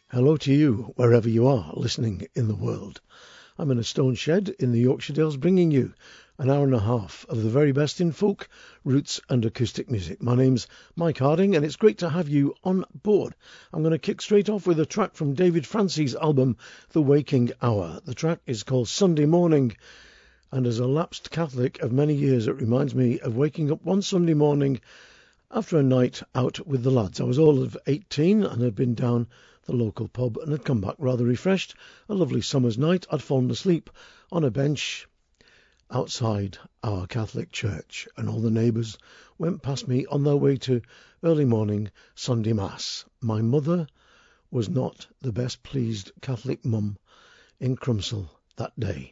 Hello to you, wherever you are listening in the world. I'm in a stone shed in the Yorkshire Dales, bringing you an hour and a half of the very best in folk, roots and acoustic music. My name's Mike Harding, and it's great to have you on board. I'm going to kick straight off with a track from David Francey's album, The Waking Hour. The track is called Sunday Morning, and as a lapsed Catholic of many years, it reminds me of waking up one Sunday morning after a night out with the lads. I was all of 18 and had been down the local pub and had come back rather refreshed. A lovely summer's night. I'd fallen asleep on a bench outside our Catholic church, and all the neighbours went past me on their way to early morning Sunday Mass. My mother was not the best pleased Catholic mum in Crumpsall that day.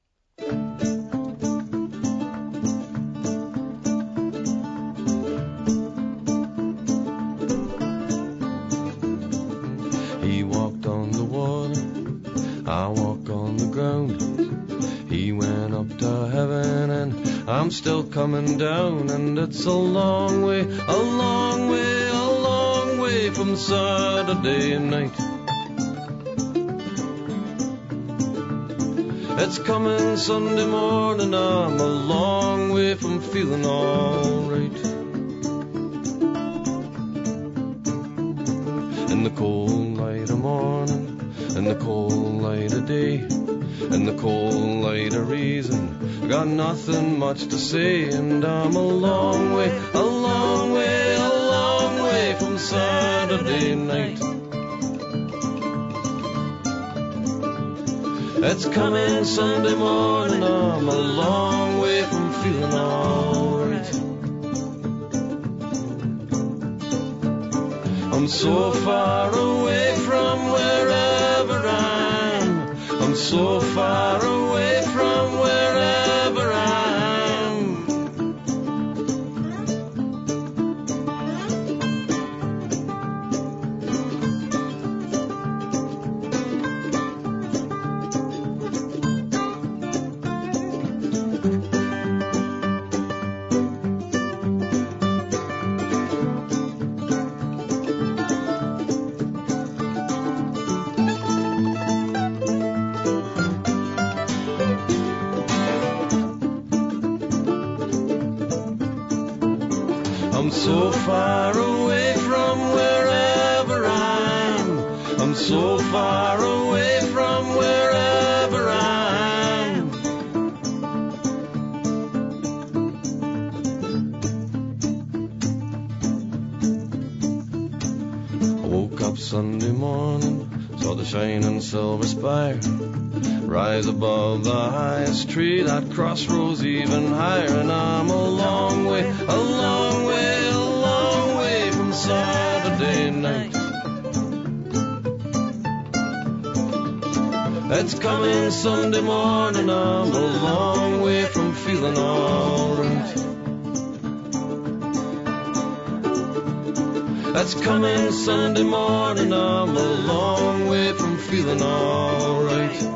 He walked on the water, I walk on the ground. He went up to heaven and I'm still coming down. And it's a long way, a long way, a long way from Saturday night. It's coming Sunday morning, I'm a long way from feeling alright. In the cold light of morning, in the cold light of day, in the cold light of reason, got nothing much to say. And I'm a long way, a long way, a long way from Saturday night. It's coming Sunday morning, I'm a long way from feeling alright. I'm so far away from wherever I am. I'm so far away from wherever I am. I'm so far away from wherever I am. I'm so far away from wherever I am. I woke up Sunday morning, saw the shining silver spire rise above the highest tree, that crossroads even higher. And I'm a long way, a long way, a long way from Saturday night. It's coming Sunday morning, I'm a long way from feeling alright. It's coming Sunday morning, I'm a long way from feeling alright.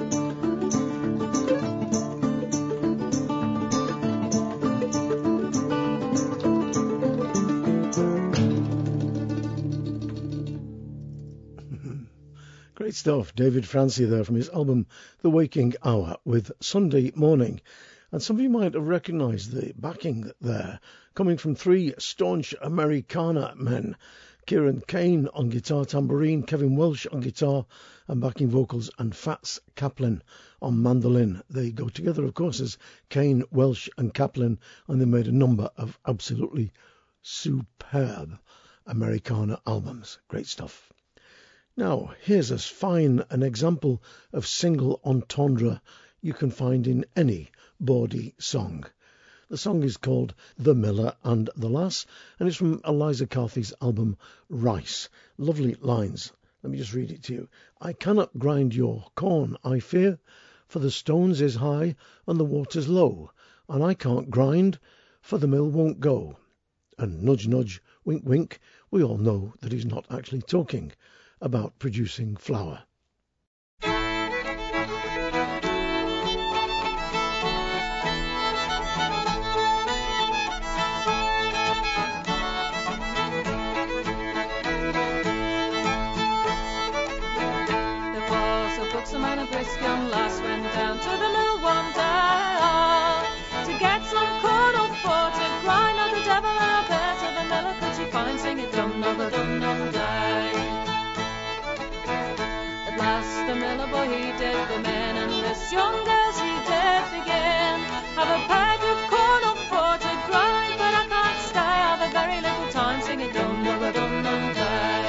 Great stuff. David Francey there from his album The Waking Hour with Sunday Morning. And some of you might have recognised the backing there, coming from three staunch Americana men. Kieran Kane on guitar tambourine, Kevin Welsh on guitar and backing vocals, and Fats Kaplan on mandolin. They go together, of course, as Kane, Welsh and Kaplan, and they made a number of absolutely superb Americana albums. Great stuff. Now, here's as fine an example of single entendre you can find in any bawdy song. The song is called The Miller and the Lass, and it's from Eliza Carthy's album Rice. Lovely lines. Let me just read it to you. I cannot grind your corn, I fear, for the stones is high and the water's low, and I can't grind, for the mill won't go. And nudge, nudge, wink, wink, we all know that he's not actually talking about producing flour. buxom and a brisk young lass went down to the mill one day to get some corn or for to grind. Now the devil and a pair to the miller could she find, singing dum dum dum dum day. At last the miller boy he did come in, and this young girl she did begin. Have a peck of corn or for to grind, but I can't stay. I've a very little time, singing dum dum dum dum day.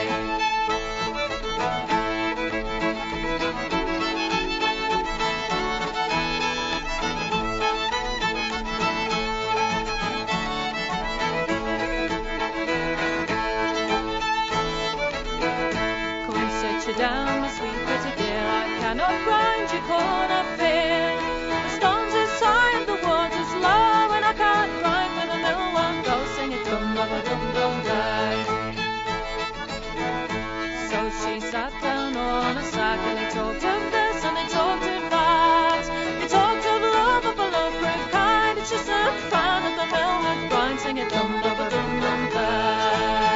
Down, my sweet pretty dear, I cannot grind your corn up here. The stones is high and the water's low, and I can't grind for the mill one go, sing it dum dum dum dum day. So she sat down on a sack, and they talked of this and they talked of that. They talked of love of a love proof kind, and she soon found that the mill would grind, sing it dum dum dum dum day.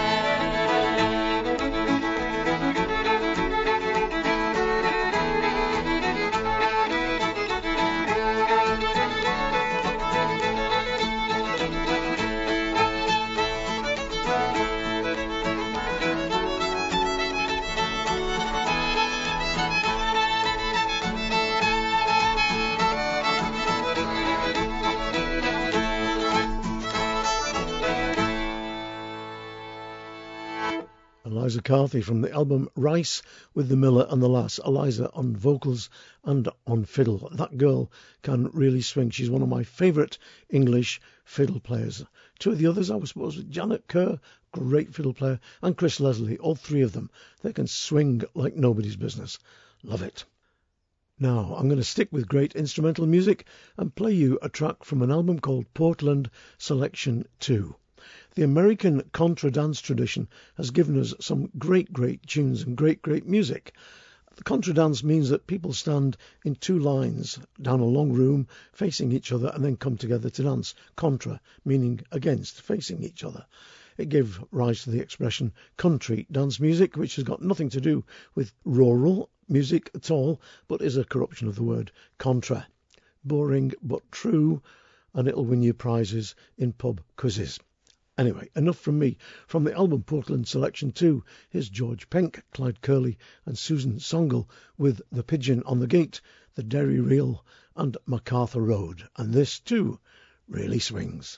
Eliza Carthy from the album Rice with the Miller and the Lass. Eliza on vocals and on fiddle. That girl can really swing. She's one of my favourite English fiddle players. Two of the others, I suppose, Janet Kerr, great fiddle player, and Chris Leslie, all three of them. They can swing like nobody's business. Love it. Now, I'm going to stick with great instrumental music and play you a track from an album called Portland Selection 2. The American contra dance tradition has given us some great tunes and great music. The contra dance means that people stand in two lines down a long room facing each other and then come together to dance. Contra meaning against, facing each other. It gave rise to the expression country dance music, which has got nothing to do with rural music at all, but is a corruption of the word contra. Boring but true, and it'll win you prizes in pub quizzes. Anyway, enough from me. From the album Portland Selection 2, here's George Penk, Clyde Curley and Susan Songle with The Pigeon on the Gate, The Derry Reel and MacArthur Road. And this, too, really swings.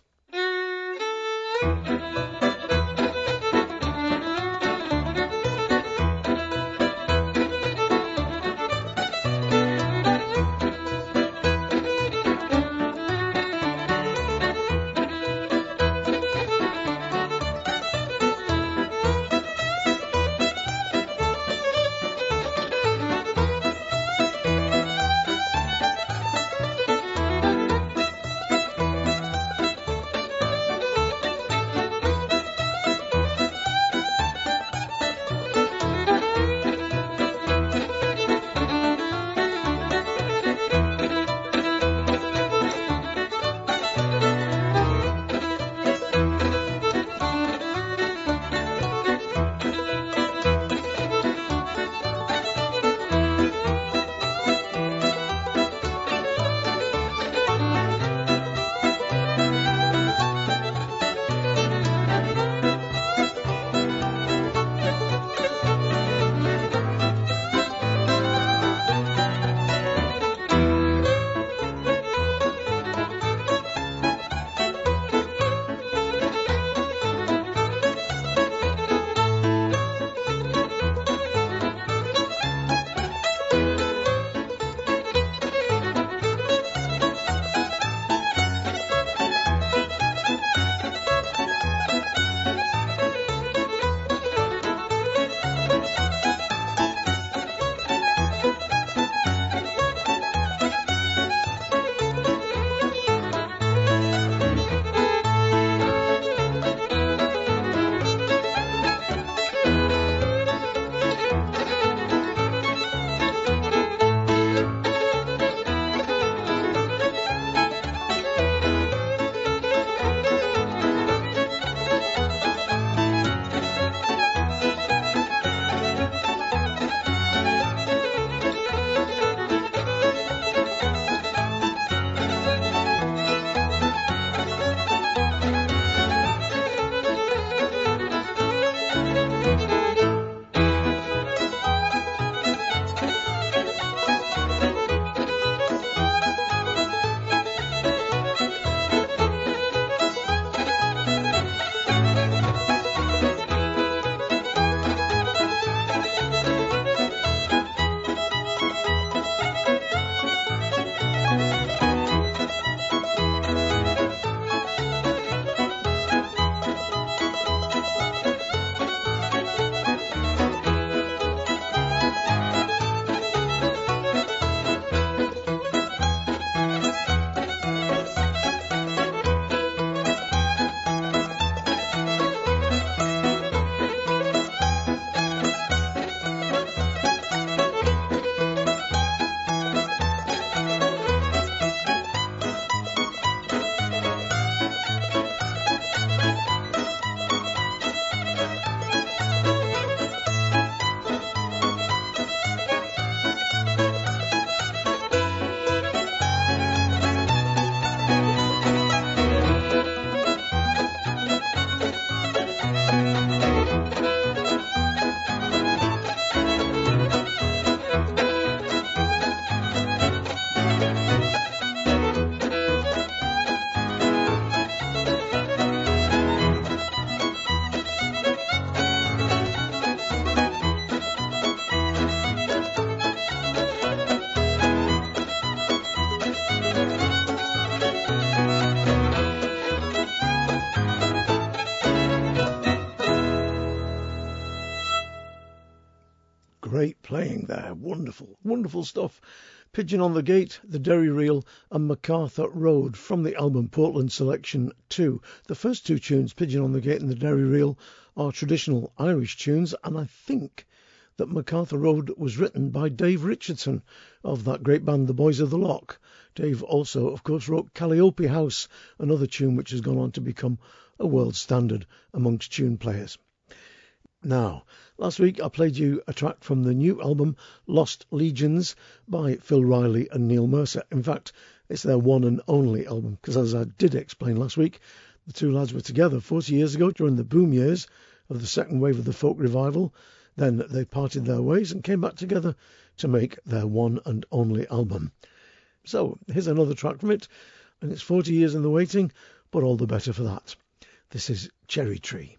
great playing there. Wonderful, wonderful stuff. Pigeon on the Gate, The Derry Reel and MacArthur Road from the album Portland Selection 2. The first two tunes, Pigeon on the Gate and The Derry Reel, are traditional Irish tunes, and I think that MacArthur Road was written by Dave Richardson of that great band The Boys of the Loch. Dave also, of course, wrote Calliope House, another tune which has gone on to become a world standard amongst tune players. Now, last week I played you a track from the new album Lost Legions by Phil Riley and Neil Mercer. In fact, it's their one and only album, because as I did explain last week, the two lads were together 40 years ago during the boom years of the second wave of the folk revival. Then they parted their ways and came back together to make their one and only album. So here's another track from it, and it's 40 years in the waiting, but all the better for that. This is Cherry Tree.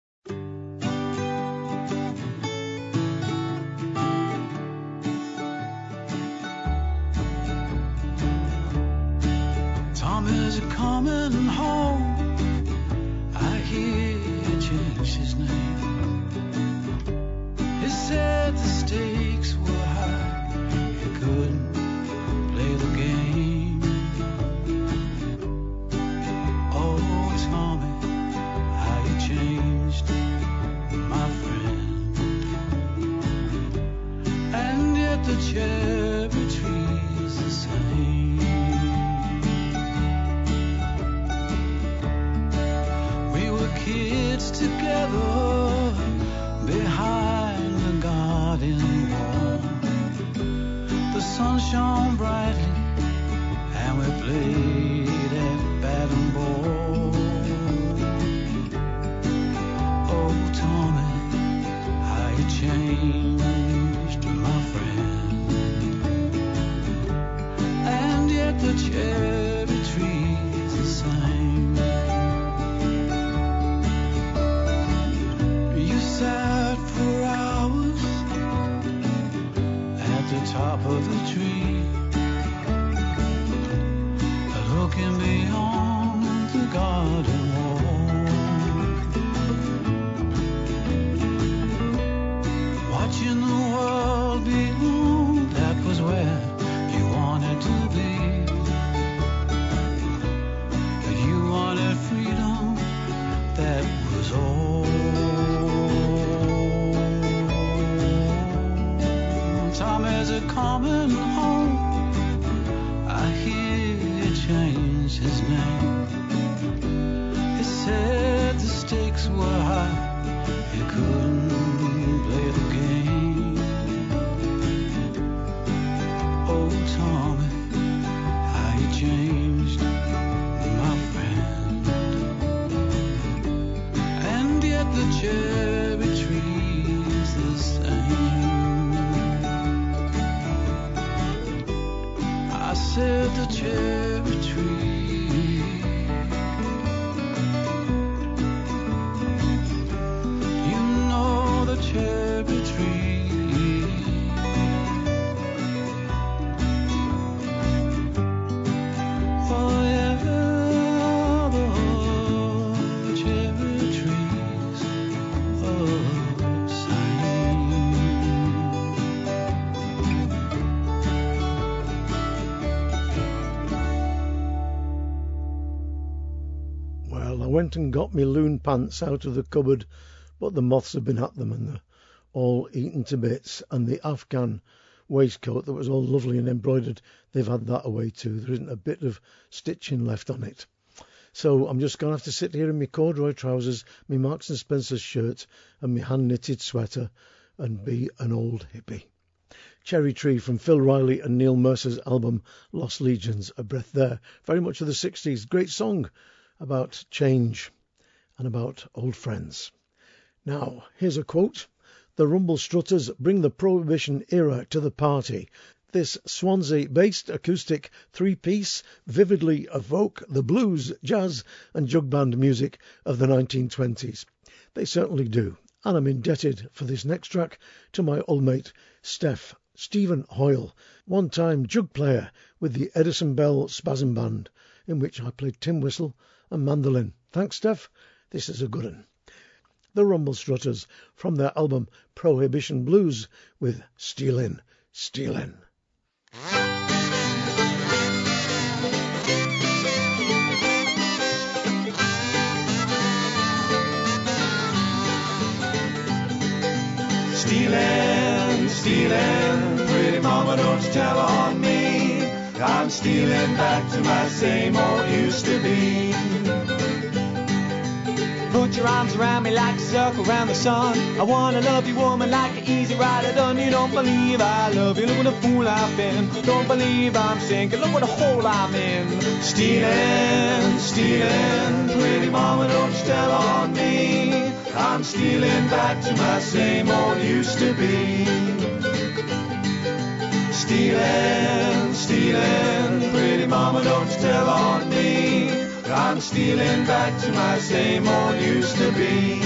Tom is coming home. I hear he changed his name. He said the stakes were high. He couldn't play the game. Oh, Tommy, how you changed, my friend. And yet the cherry tree's the same. Kids together behind the garden wall. The sun shone brightly and we played at bat and ball. Oh, Tommy, how you changed, my friend. And yet the cherry tree's the same. Sat for hours at the top of the tree, looking beyond the garden wall, watching the world beyond. That was where you wanted to be. You wanted freedom, that was all. Tom is a coming home. I hear he changed his name. He said the stakes were high. He couldn't play the game. Oh, Tommy, how you changed, my friend. And yet the cherry tree's the same. I said the cherry tree, you know the cherry tree, oh yeah, the cherry trees of Siam. I went and got me loon pants out of the cupboard, but the moths have been at them and they're all eaten to bits. And the Afghan waistcoat that was all lovely and embroidered, they've had that away too. There isn't a bit of stitching left on it. So I'm just going to have to sit here in my corduroy trousers, my Marks and Spencer shirt and my hand-knitted sweater and be an old hippie. Cherry Tree from Phil Riley and Neil Mercer's album Lost Legions, a breath there. Very much of the 60s. Great song about change and about old friends. Now, here's a quote. The Rumble Strutters bring the Prohibition era to the party. This Swansea-based acoustic three-piece vividly evoke the blues, jazz and jug band music of the 1920s. They certainly do. And I'm indebted for this next track to my old mate Stephen Hoyle, one-time jug player with the Edison Bell Spasm Band, in which I played tin whistle and mandolin. Thanks, Steph. This is a good one. the Rumble Strutters, from their album Prohibition Blues with Stealin', Stealin'. Stealing, stealing, pretty mama, don't you tell on me. I'm stealing back to my same old used to be. Put your arms around me like a circle around the sun. I wanna love you, woman, like an easy rider done. You don't believe I love you, look what a fool I've been. Don't believe I'm sinking, look what a hole I'm in. Stealing, stealing, pretty mama, don't you tell on me. I'm stealing back to my same old used to be. Stealing, stealing, pretty mama, don't you tell on me. I'm stealing back to my same old used to be.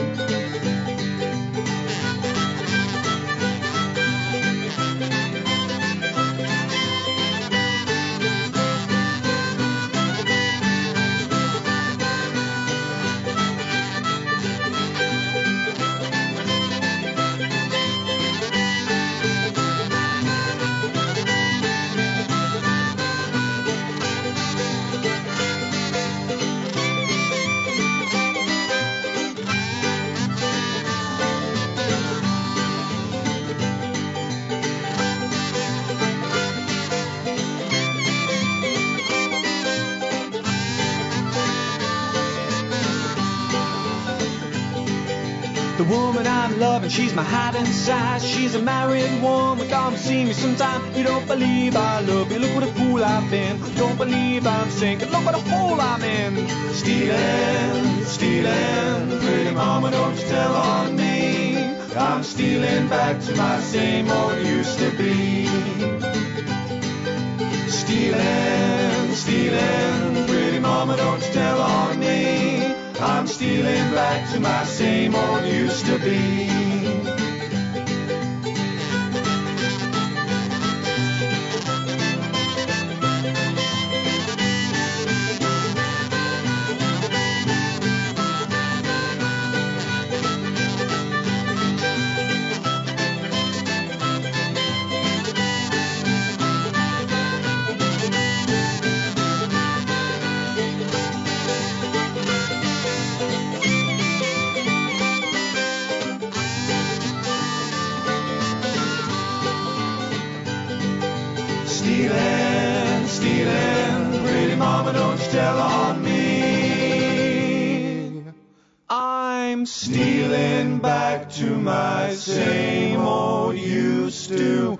The woman I'm loving, she's my height and size. She's a married woman, come see me sometime. You don't believe I love you, look what a fool I've been. Don't believe I'm sinking, look what a hole I'm in. Stealing, stealing, pretty mama, don't you tell on me. I'm stealing back to my same old used to be. Stealing, stealing, pretty mama, don't you tell on me. I'm stealing back to my same old used to be. Stealing, stealing, pretty mama, don't you tell on me. I'm stealing back to my same old used to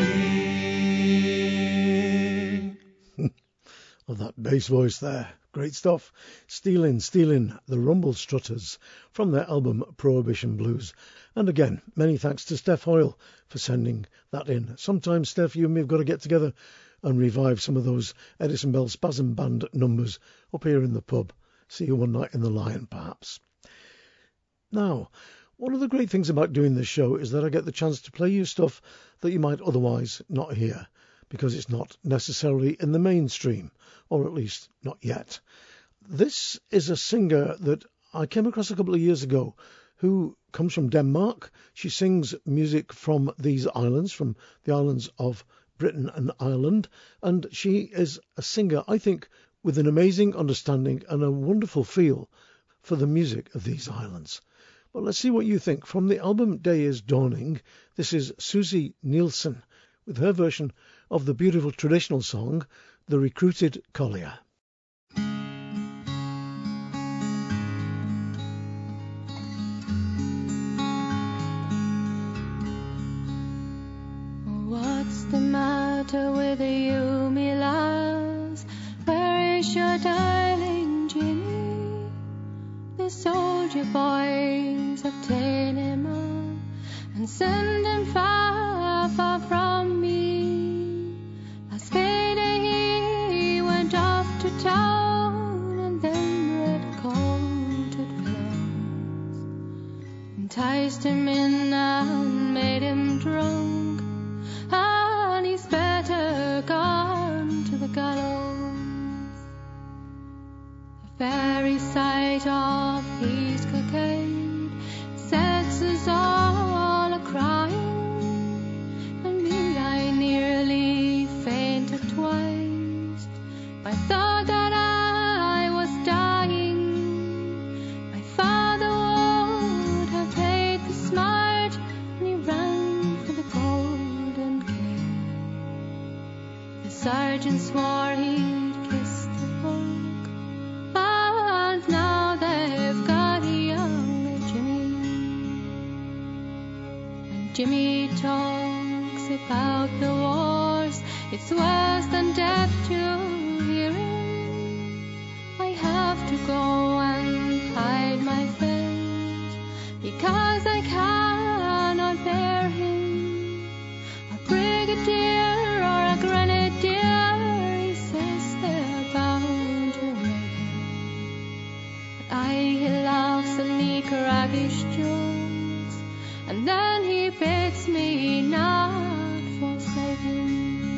be. Oh, that bass voice there. Great stuff. Stealin', Stealin', the Rumble Strutters, from their album Prohibition Blues. And again, many thanks to Steph Hoyle for sending that in. Sometimes, Steph, you and me have got to get together and revive some of those Edison Bell Spasm Band numbers up here in the pub. See you one night in the Lion, perhaps. Now, one of the great things about doing this show is that I get the chance to play you stuff that you might otherwise not hear, because it's not necessarily in the mainstream, or at least not yet. This is a singer that I came across a couple of years ago who comes from Denmark. She sings music from these islands, from the islands of Britain and Ireland, and she is a singer, I think, with an amazing understanding and a wonderful feel for the music of these islands. But let's see what you think. From the album Day is Dawning, this is Susie Nielsen with her version of the beautiful traditional song, The Recruited Collier. What's the matter with you, me lass? Where is your darling Jimmy? The soldier boys have ta'en him on and sent him far, far from me. Last Friday he went off to town, and them red-coated fellows enticed him in and made him drunk, and he's better gone to the gallows. The very sight of his cockade was all a-crying, and me I nearly fainted twice. I thought that I was dying. My father would have paid the smart, and he ran for the golden key. The sergeant swore he'd kiss the book, and now they've got a younger Jimmy. And Jimmy talks about the wars, it's worse than death to hear him. I have to go and hide my face, because I cannot bear him. A brigadier or a grenadier, he says they're bound to make him. But he laughs and he crackish jokes, and then he bids me not forsake him.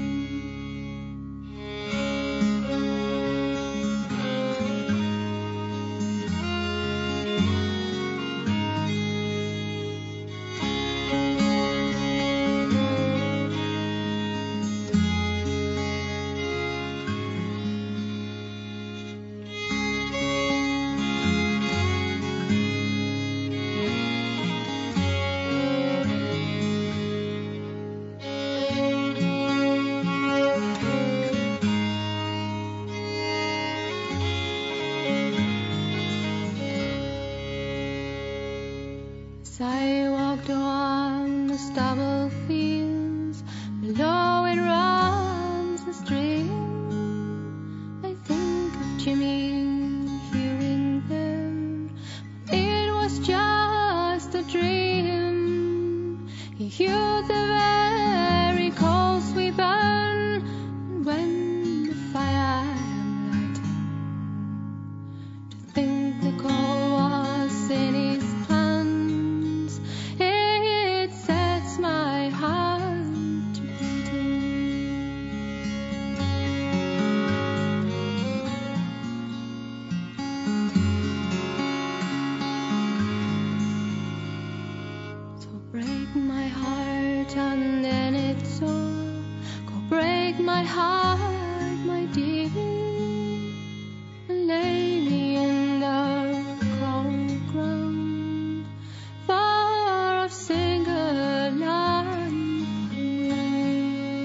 As I walked on the stubble fields, below it runs the stream. I think of Jimmy hewing there, but it was just a dream. He hewed the very coals we burn, and when the fire I'm lighting, to think the coal was in his hands, it sets my heart to beating. So break my heart and then it's all. Go break my heart, my dear, and lay me in the cold ground, far off single land away.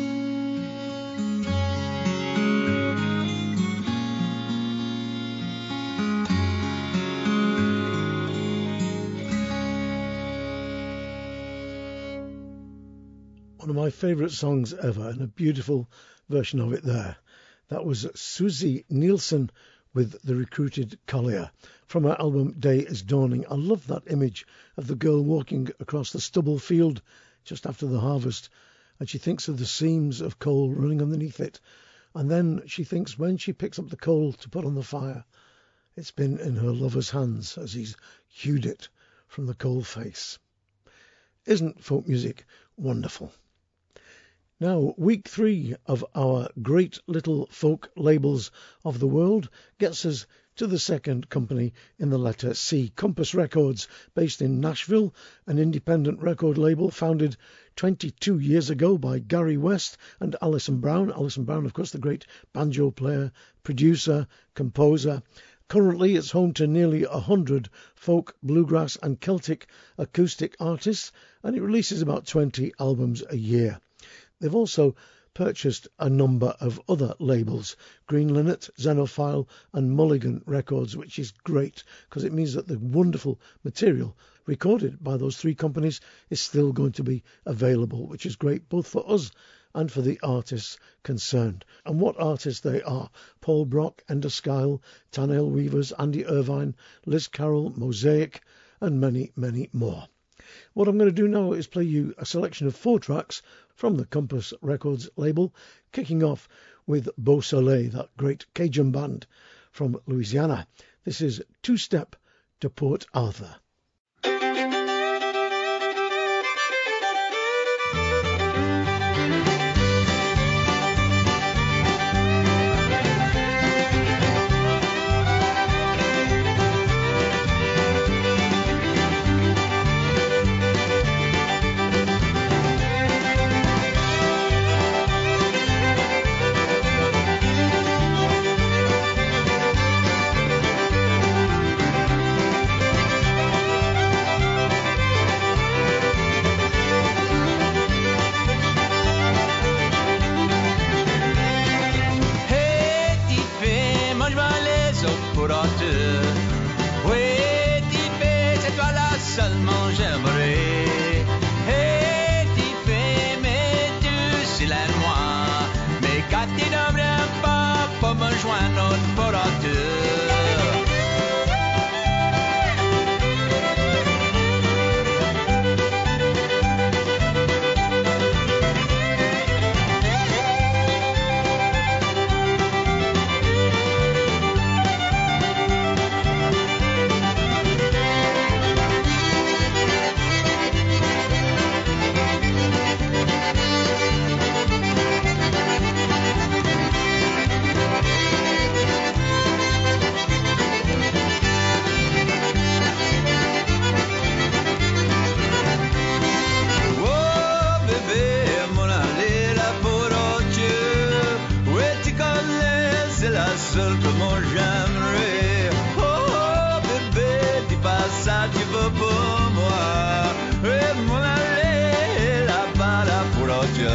One of my favourite songs ever, and a beautiful version of it there. That was Susie Nielsen with The Recruited Collier from her album Day is Dawning. I love that image of the girl walking across the stubble field just after the harvest, and she thinks of the seams of coal running underneath it, and then she thinks when she picks up the coal to put on the fire, it's been in her lover's hands as he's hewed it from the coal face. Isn't folk music wonderful? Now, week 3 of our great little folk labels of the world gets us to the second company in the letter C, Compass Records, based in Nashville, an independent record label founded 22 years ago by Gary West and Alison Brown. Alison Brown, of course, the great banjo player, producer, composer. Currently, it's home to nearly 100 folk, bluegrass and Celtic acoustic artists, and it releases about 20 albums a year. They've also purchased a number of other labels, Green Linnet, Xenophile and Mulligan Records, which is great because it means that the wonderful material recorded by those 3 companies is still going to be available, which is great both for us and for the artists concerned. And what artists they are: Paul Brock, Enda Skyle, Tannail Weavers, Andy Irvine, Liz Carroll, Mosaic, and many, many more. What I'm going to do now is play you a selection of 4 tracks from the Compass Records label, kicking off with Beau Soleil, that great Cajun band from Louisiana. This is Two Step to Port Arthur. pour deux. Oui, t'y fais, c'est toi là seulement j'aimerais. Et t'y fais, mais tu sais moi. Mais quand tu ne viens pas pour me joindre pour deux. Seul que moi j'aimerais. Oh, oh bébé, dis pas ça, tu veux pour moi. Et mon aller là-bas, là pour Dieu.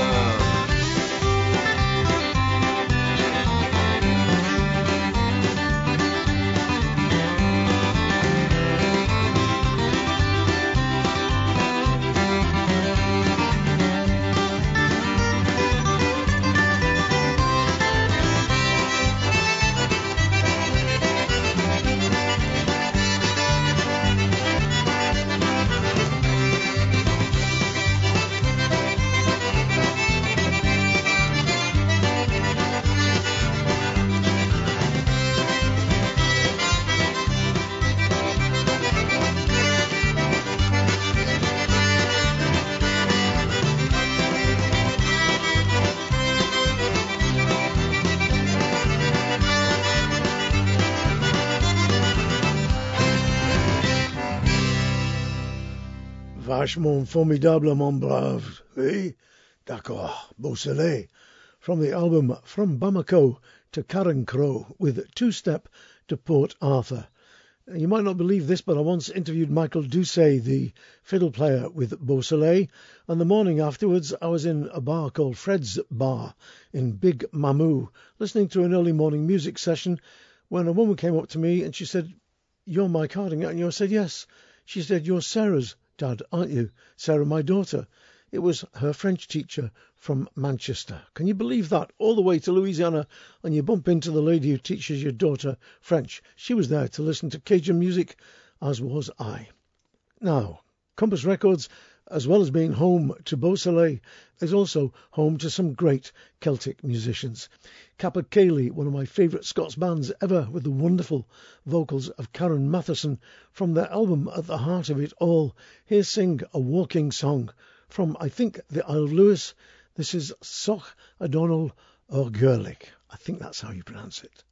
Vachement formidable, mon brave. Eh? D'accord. Beausoleil. From the album From Bamako to Carencro with Two Step to Port Arthur. You might not believe this, but I once interviewed Michael Doucet, the fiddle player with Beausoleil, and the morning afterwards I was in a bar called Fred's Bar in Big Mamou, listening to an early morning music session, when a woman came up to me and she said, "You're Mike Harding, aren't you?" I said, "Yes." She said, "You're Sarah's dad, aren't you?" Sarah, my daughter. It was her French teacher from Manchester. Can you believe that? All the way to Louisiana, and you bump into the lady who teaches your daughter French. She was there to listen to Cajun music, as was I. Now, Compass Records, as well as being home to Beausoleil, is also home to some great Celtic musicians. Kappa Cayley, one of my favourite Scots bands ever, with the wonderful vocals of Karen Matheson from their album At the Heart of It All. Here's sing a walking song from, I think, the Isle of Lewis. This is Soch Adonal Orgurlik. I think that's how you pronounce it.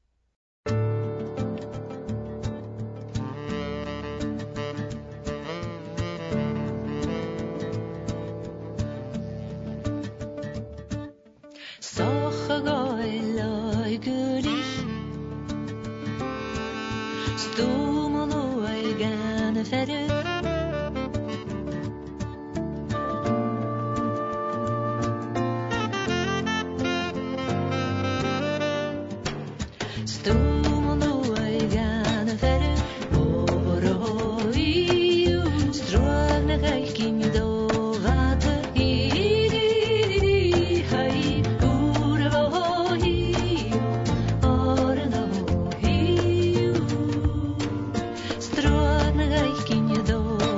Soch Adonal Orgurlik Stoomel Oigan verder Stro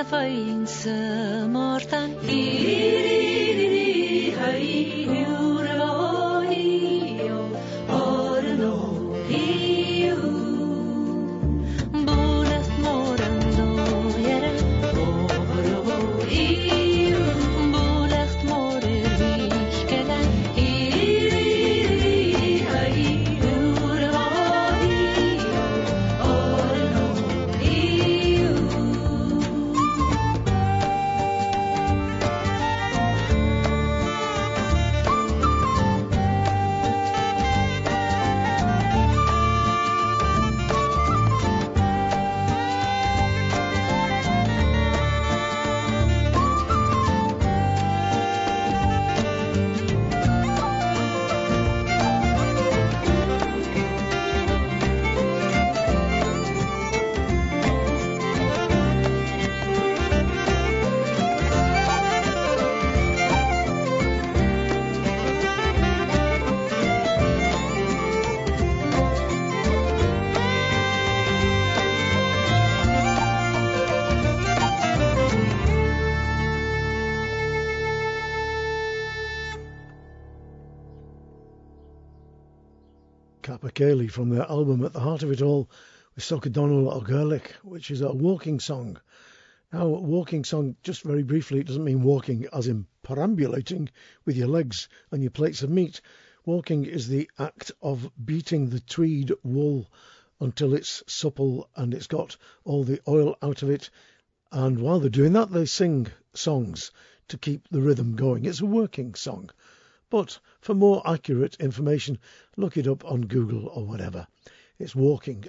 fain sa mortan iri hai uro io orno io bulat moran do yere oro io bulat morer viskela iri hai uro io orno io Capercaillie from their album At the Heart of It All with Soca Donald O'Gurlick, which is a walking song. Now, a walking song, just very briefly, it doesn't mean walking as in perambulating with your legs and your plates of meat. Walking is the act of beating the tweed wool until it's supple and it's got all the oil out of it. And while they're doing that, they sing songs to keep the rhythm going. It's a working song. But for more accurate information, look it up on Google or whatever. It's walking,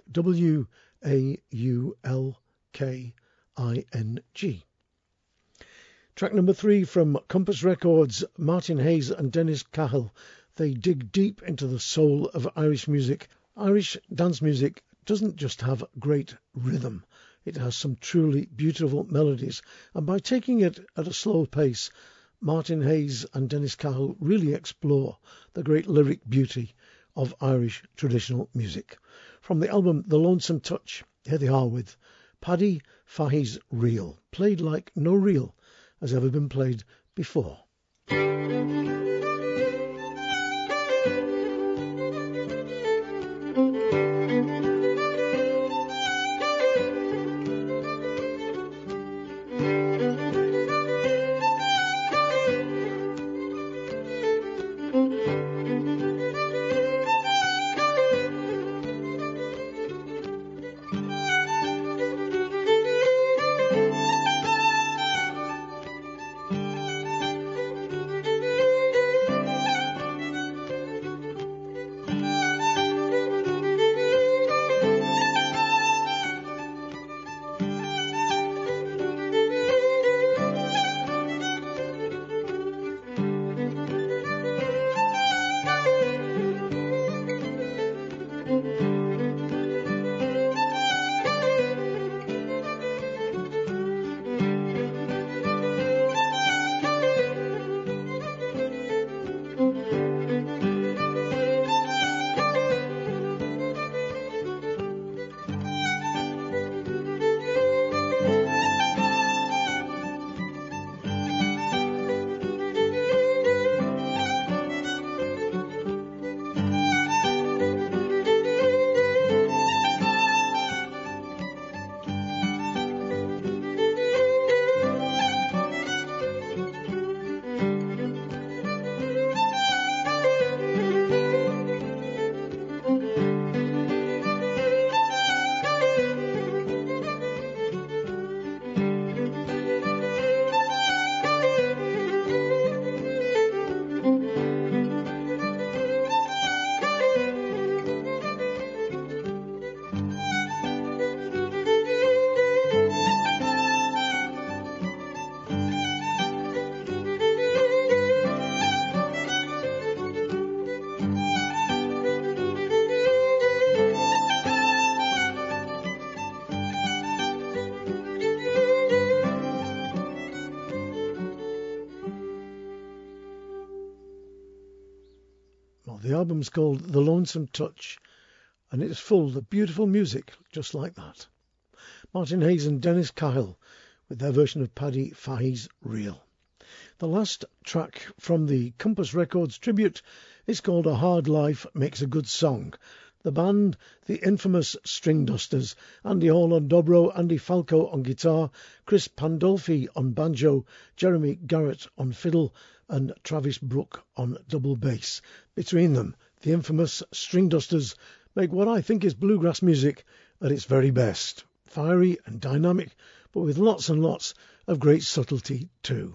W-A-U-L-K-I-N-G. Track number 3 from Compass Records, Martin Hayes and Dennis Cahill. They dig deep into the soul of Irish music. Irish dance music doesn't just have great rhythm. It has some truly beautiful melodies. And by taking it at a slow pace, Martin Hayes and Dennis Cahill really explore the great lyric beauty of Irish traditional music. From the album The Lonesome Touch, here they are with Paddy Fahey's Reel, played like no reel has ever been played before. The album's called The Lonesome Touch, and it's full of beautiful music just like that. Martin Hayes and Dennis Cahill with their version of Paddy Fahey's Real. The last track from the Compass Records tribute is called A Hard Life Makes a Good Song. The band, the infamous String Dusters, Andy Hall on dobro, Andy Falco on guitar, Chris Pandolfi on banjo, Jeremy Garrett on fiddle, and Travis Brooke on double bass. Between them, the infamous String Dusters make what I think is bluegrass music at its very best. Fiery and dynamic, but with lots and lots of great subtlety too.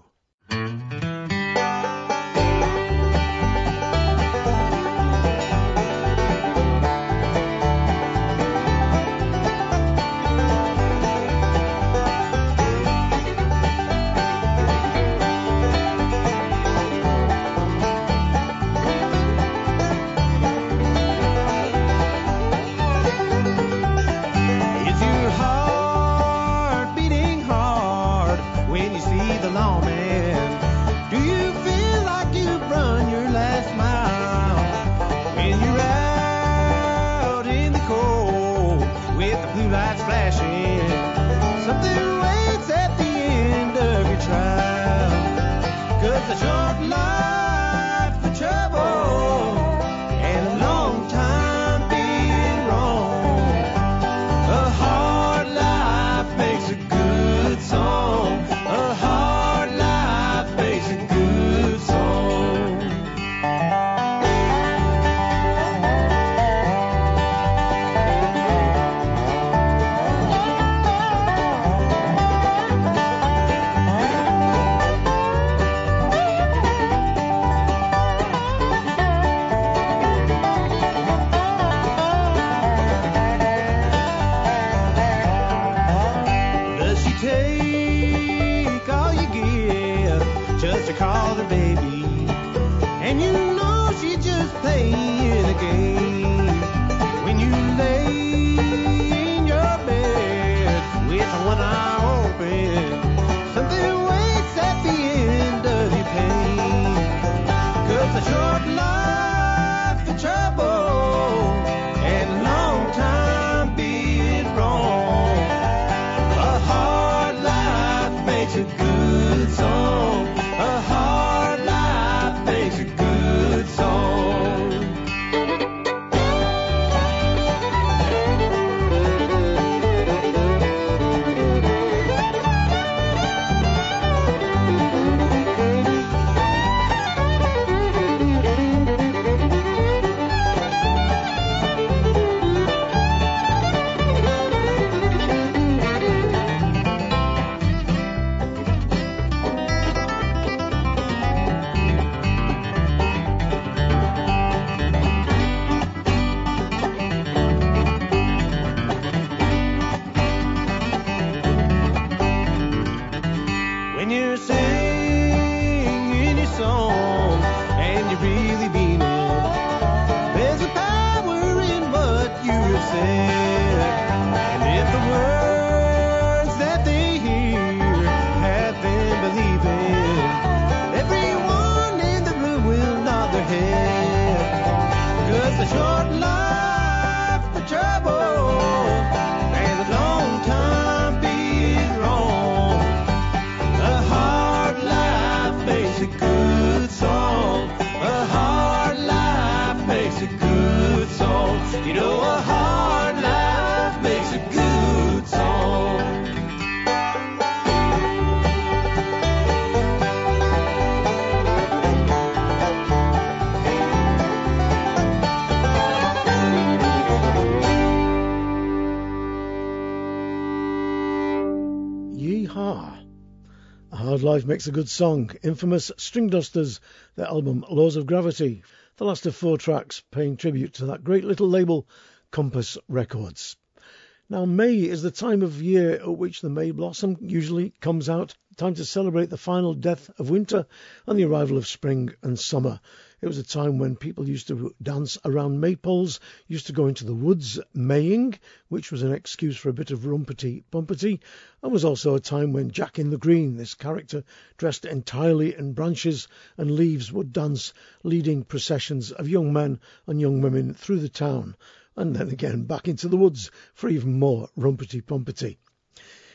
Life Makes a Good Song, infamous String Dusters, their album Laws of Gravity, the last of 4 tracks paying tribute to that great little label, Compass Records. Now, May is the time of year at which the May blossom usually comes out, time to celebrate the final death of winter and the arrival of spring and summer. It was a time when people used to dance around maypoles, used to go into the woods maying, which was an excuse for a bit of rumpety-bumpety, and was also a time when Jack in the Green, this character dressed entirely in branches and leaves, would dance, leading processions of young men and young women through the town, and then again back into the woods for even more rumpety-bumpety.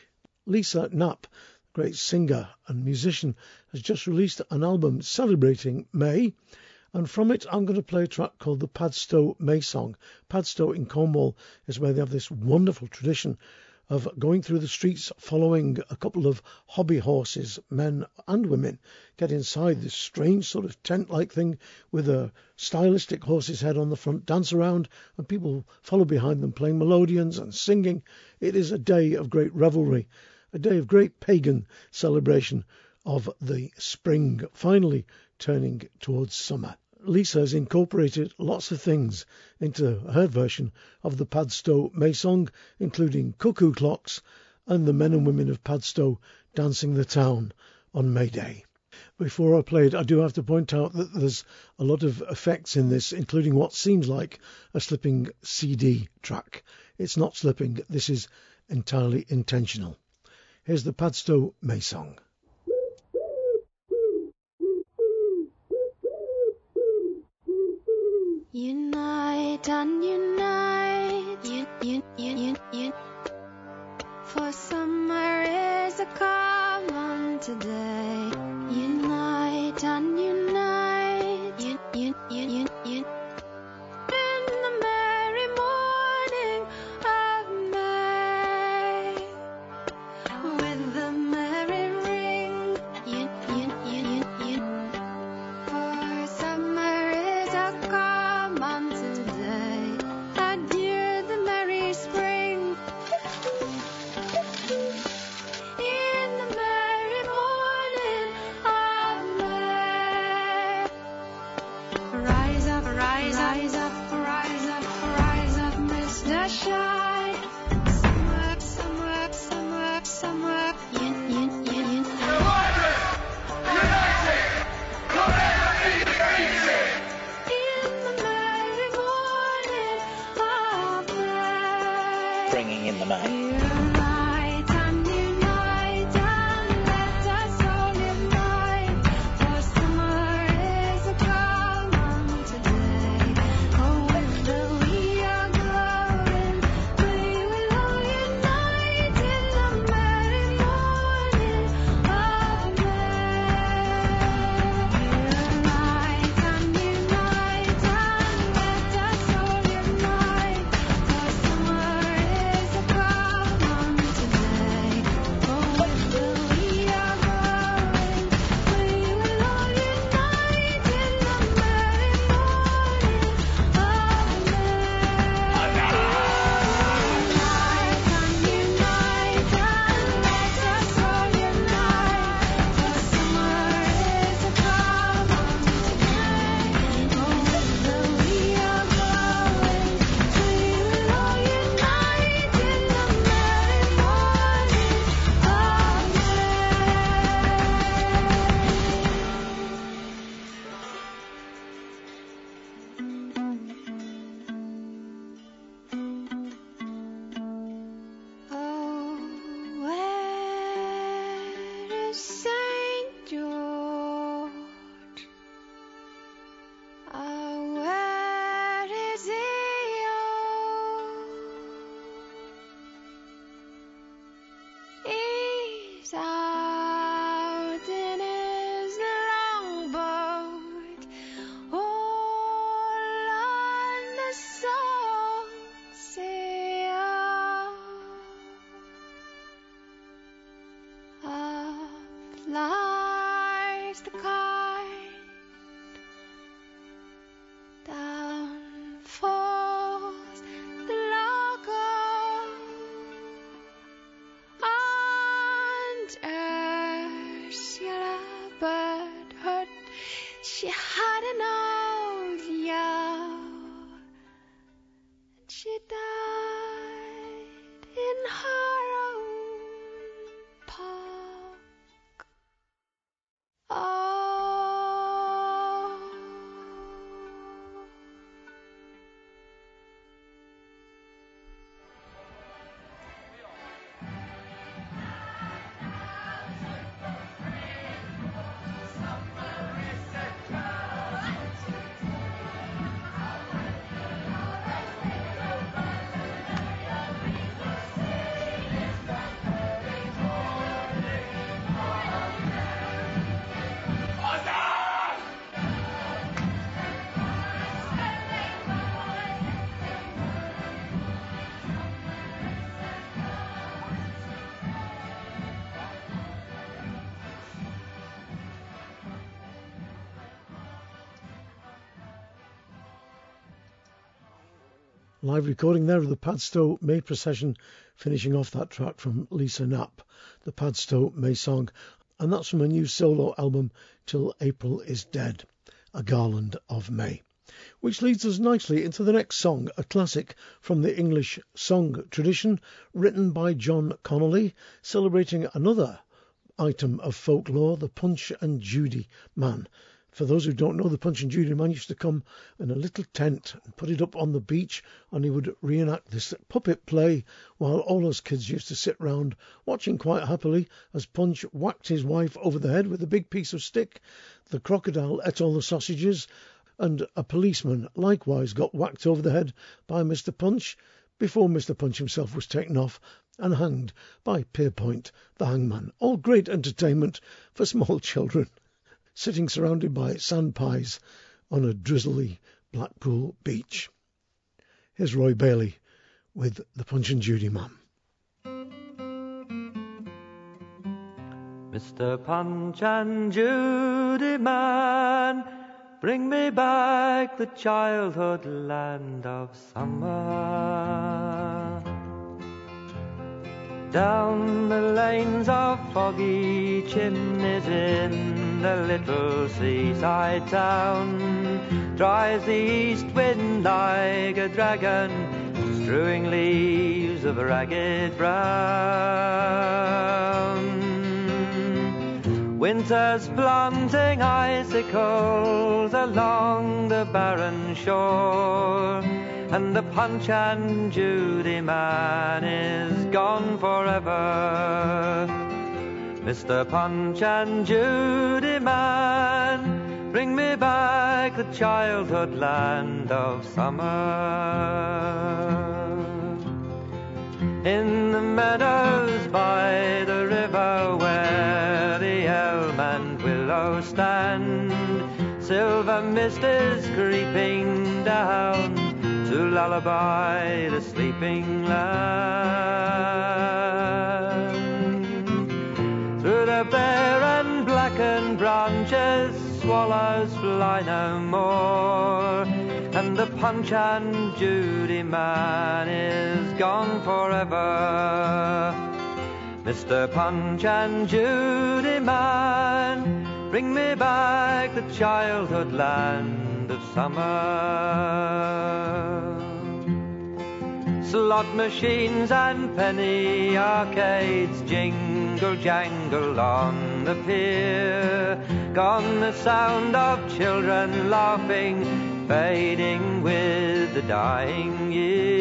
Lisa Knapp, great singer and musician, has just released an album celebrating May, and from it I'm going to play a track called the Padstow May Song. Padstow in Cornwall is where they have this wonderful tradition of going through the streets following a couple of hobby horses, men and women, get inside this strange sort of tent-like thing with a stylistic horse's head on the front, dance around, and people follow behind them playing melodeons and singing. It is a day of great revelry, a day of great pagan celebration of the spring finally turning towards summer. Lisa has incorporated lots of things into her version of the Padstow May Song, including cuckoo clocks and the men and women of Padstow dancing the town on May Day. Before I play it, I do have to point out that there's a lot of effects in this, including what seems like a slipping CD track. It's not slipping, this is entirely intentional. Here's the Padstow May Song. Unite and unite, for summer is a come today. Unite and unite, in the merry morning of May, with the merry ring, for summer is a come today. Adieu the merry spring, in the merry morning of May. Rise up, rise up, rise up, rise up, Mr. Shine. Somewhere, in the merry morning of May. Bringing in the May. Unite and unite and let us all unite, for summer is a come today. Oh, with the we are glowing, we will all unite in the merry morning of May. Unite and unite and let us all unite, for summer is a come today. Oh, with the we are glowing, we will all unite in the merry morning of May. Unite and unite and let us all unite, for summer is a come today. Oh, with the we are glowing, we will all unite in the merry morning of May. Oh, where is Saint George? Oh, where is he? He's out in his longboat, all on the salt sea. Up flies the kite, down falls the log, and Ursula Birdhood, she had an old yow, and she died in her own park. Oh. Live recording there of the Padstow May Procession, finishing off that track from Lisa Knapp, the Padstow May Song, and that's from a new solo album, Till April is Dead, A Garland of May. Which leads us nicely into the next song, a classic from the English song tradition, written by John Connolly, celebrating another item of folklore, the Punch and Judy Man. For those who don't know, the Punch and Judy Man used to come in a little tent and put it up on the beach, and he would reenact this puppet play while all us kids used to sit round watching quite happily as Punch whacked his wife over the head with a big piece of stick. The crocodile ate all the sausages, and a policeman likewise got whacked over the head by Mr. Punch before Mr. Punch himself was taken off and hanged by Pierpoint the hangman. All great entertainment for small children, sitting surrounded by sand pies on a drizzly Blackpool beach. Here's Roy Bailey with the Punch and Judy Man. Mr. Punch and Judy Man, bring me back the childhood land of summer. Down the lanes of foggy chimneys in the little seaside town drives the east wind like a dragon, strewing leaves of ragged brown. Winter's planting icicles along the barren shore, and the Punch and Judy Man is gone forever. Mr. Punch and Judy Man, bring me back the childhood land of summer. In the meadows by the river where the elm and willow stand, silver mist is creeping down to lullaby the sleeping land. Through the bare and blackened branches swallows fly no more, and the Punch and Judy Man is gone forever. Mr. Punch and Judy Man, bring me back the childhood land of summer. Slot machines and penny arcades jingle jangle on the pier. Gone the sound of children laughing, fading with the dying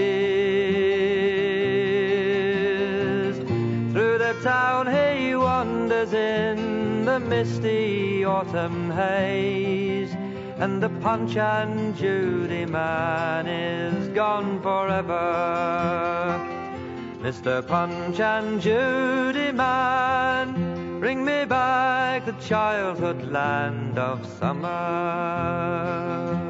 years. Through the town he wanders in the misty autumn haze, and the Punch and Judy Man is gone forever. Mr. Punch and Judy Man, bring me back the childhood land of summer.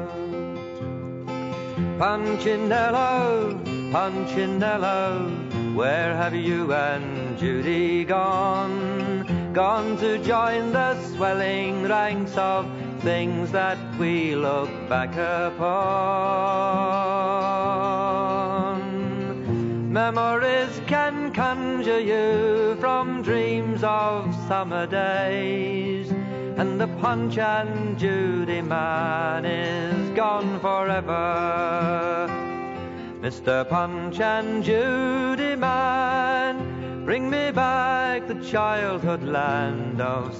Punchinello, Punchinello, where have you and Judy gone? Gone to join the swelling ranks of things that we look back upon. Memories can conjure you from dreams of summer days, and the Punch and Judy Man is gone forever. Mr. Punch and Judy Man, bring me back the childhood land of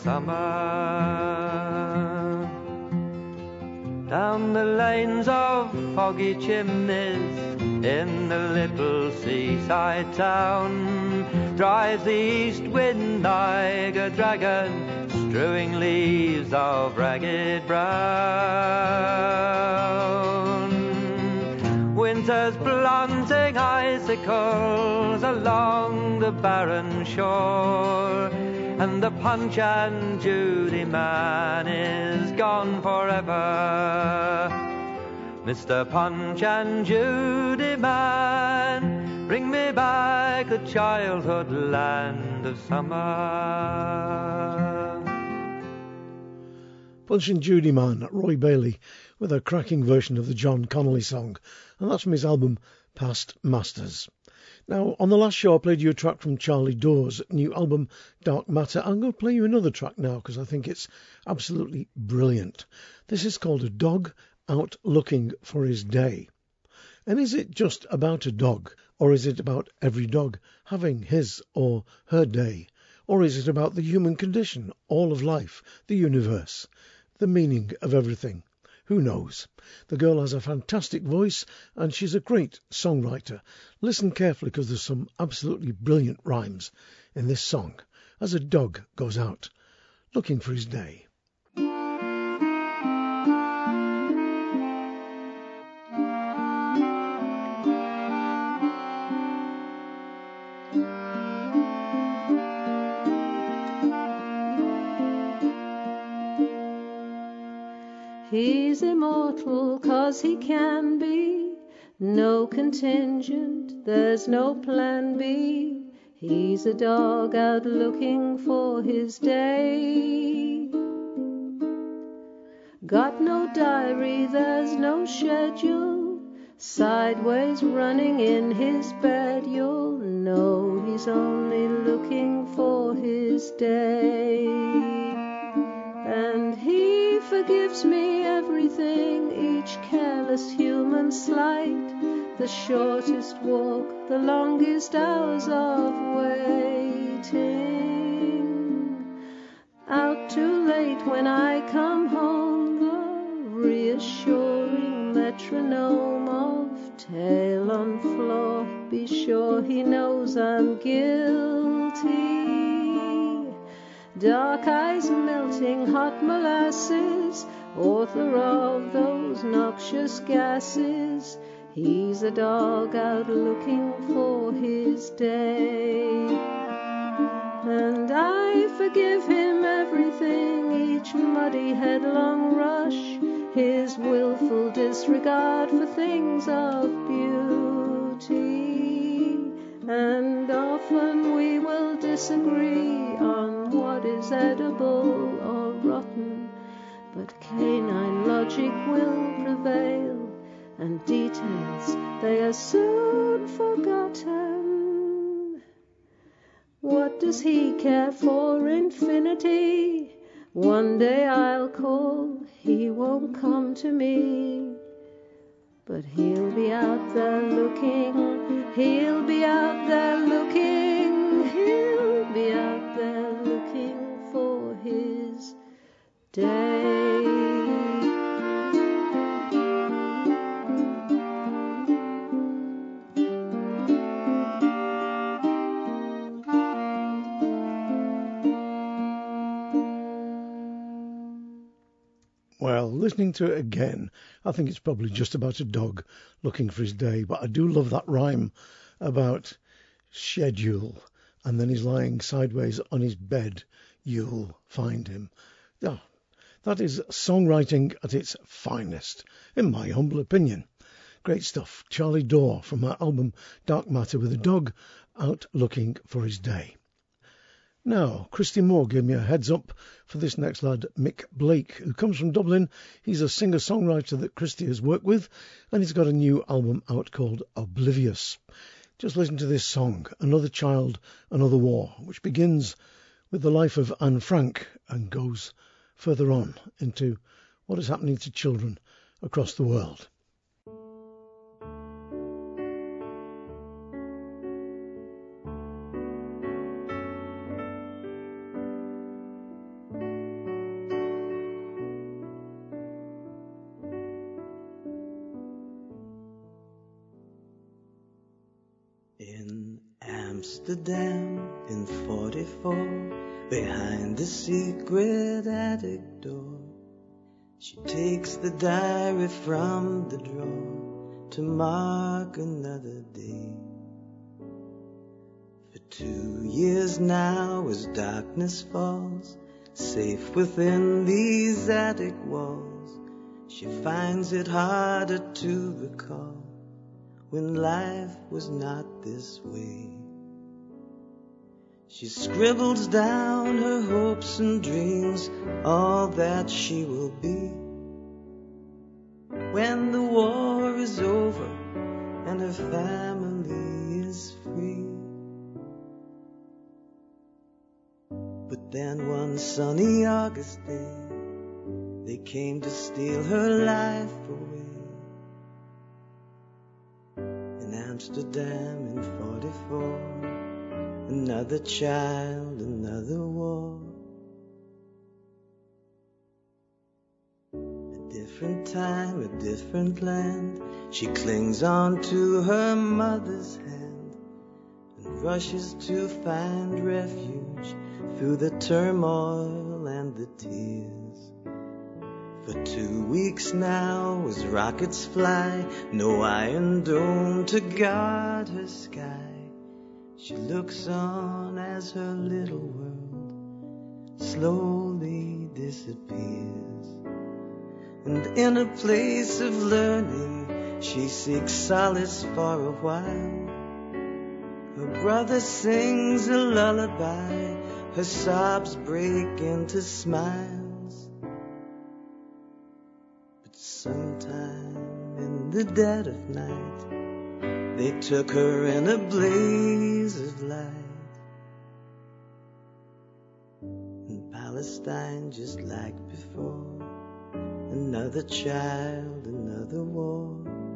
summer. Down the lanes of foggy chimneys in the little seaside town drives the east wind like a dragon, strewing leaves of ragged brown. Winter's planting icicles along the barren shore, and the Punch and Judy Man is gone forever. Mr. Punch and Judy Man, bring me back the childhood land of summer. Punch and Judy Man, Roy Bailey, with a cracking version of the John Connolly song, and that's from his album Past Masters. Now, on the last show, I played you a track from Charlie Dawes' new album, Dark Matter. I'm going to play you another track now because I think it's absolutely brilliant. This is called A Dog Out Looking for His Day. And is it just about a dog, or is it about every dog having his or her day? Or is it about the human condition, all of life, the universe, the meaning of everything? Who knows? The girl has a fantastic voice and she's a great songwriter. Listen carefully because there's some absolutely brilliant rhymes in this song as a dog goes out looking for his day. He's immortal 'cause he can be, no contingent, there's no plan B. He's a dog out looking for his day. Got no diary, there's no schedule, sideways running in his bed. You'll know he's only looking for his day. And he forgives me everything, each careless human slight, the shortest walk, the longest hours of waiting. Out too late when I come home, the reassuring metronome of tail on floor. Be sure he knows I'm guilty. Dark eyes melting hot molasses, author of those noxious gases. He's a dog out looking for his day. And I forgive him everything, each muddy headlong rush, his willful disregard for things of beauty. And often we will disagree on what is edible or rotten, but canine logic will prevail, and details, they are soon forgotten. What does he care for infinity? One day I'll call, he won't come to me. But he'll be out there looking, he'll be out there looking, he'll be out there looking for his day. Well, listening to it again, I think it's probably just about a dog looking for his day, but I do love that rhyme about schedule, and then he's lying sideways on his bed, you'll find him. Yeah, that is songwriting at its finest, in my humble opinion. Great stuff. Charlie Dawes from her album Dark Matter with a dog out looking for his day. Now, Christy Moore gave me a heads up for this next lad, Mick Blake, who comes from Dublin. He's a singer-songwriter that Christy has worked with, and he's got a new album out called Oblivious. Just listen to this song, Another Child, Another War, which begins with the life of Anne Frank and goes further on into what is happening to children across the world. In Amsterdam in 44, behind the secret attic door, she takes the diary from the drawer to mark another day. For 2 years now, as darkness falls, safe within these attic walls, she finds it harder to recall when life was not this way. She scribbles down her hopes and dreams, all that she will be when the war is over and and her family is free. But then one sunny August day, they came to steal her life away. In Amsterdam in 44, another child, another war. A different time, a different land, she clings on to her mother's hand and rushes to find refuge through the turmoil and the tears. For 2 weeks now, as rockets fly, no iron dome to guard her sky, she looks on as her little world slowly disappears. And in a place of learning, she seeks solace for a while. Her brother sings a lullaby, her sobs break into smiles. But sometime in the dead of night, they took her in a blaze of light. In Palestine, just like before, another child, another war.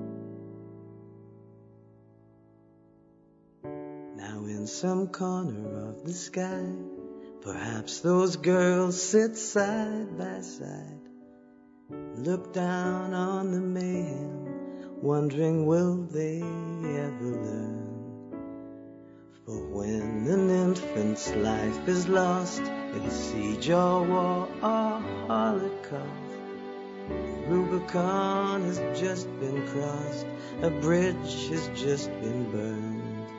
Now in some corner of the sky, perhaps those girls sit side by side, look down on the mayhem, wondering will they ever learn. For when an infant's life is lost in a siege or war or holocaust, Rubicon has just been crossed, a bridge has just been burned.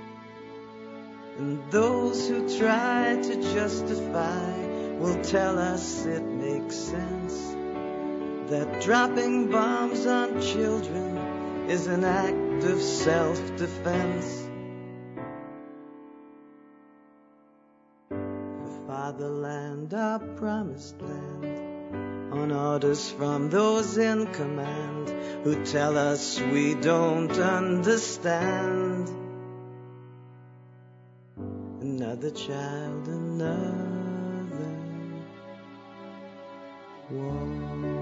And those who try to justify will tell us it makes sense, that dropping bombs on children is an act of self-defense. For fatherland, our promised land, on orders from those in command who tell us we don't understand. Another child, another war.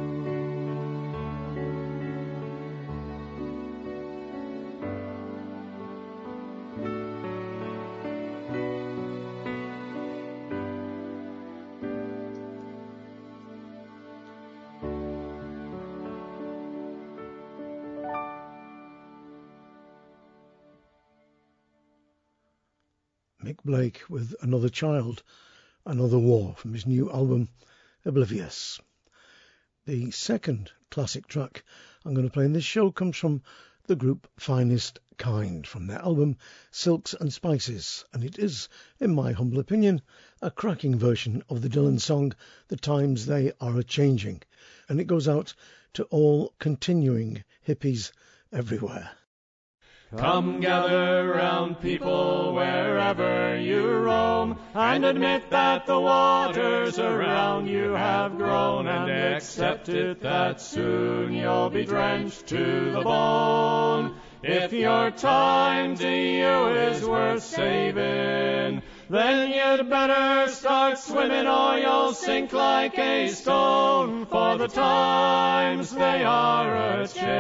Mick Blake with Another Child, Another War from his new album Oblivious. The second classic track I'm going to play in this show comes from the group Finest Kind from their album Silks and Spices, and it is, in my humble opinion, a cracking version of the Dylan song The Times They Are A-Changing, and it goes out to all continuing hippies everywhere. Come gather round, people, wherever you roam, and admit that the waters around you have grown, and accept it that soon you'll be drenched to the bone. If your time to you is worth saving, then you'd better start swimming or you'll sink like a stone, for the times they are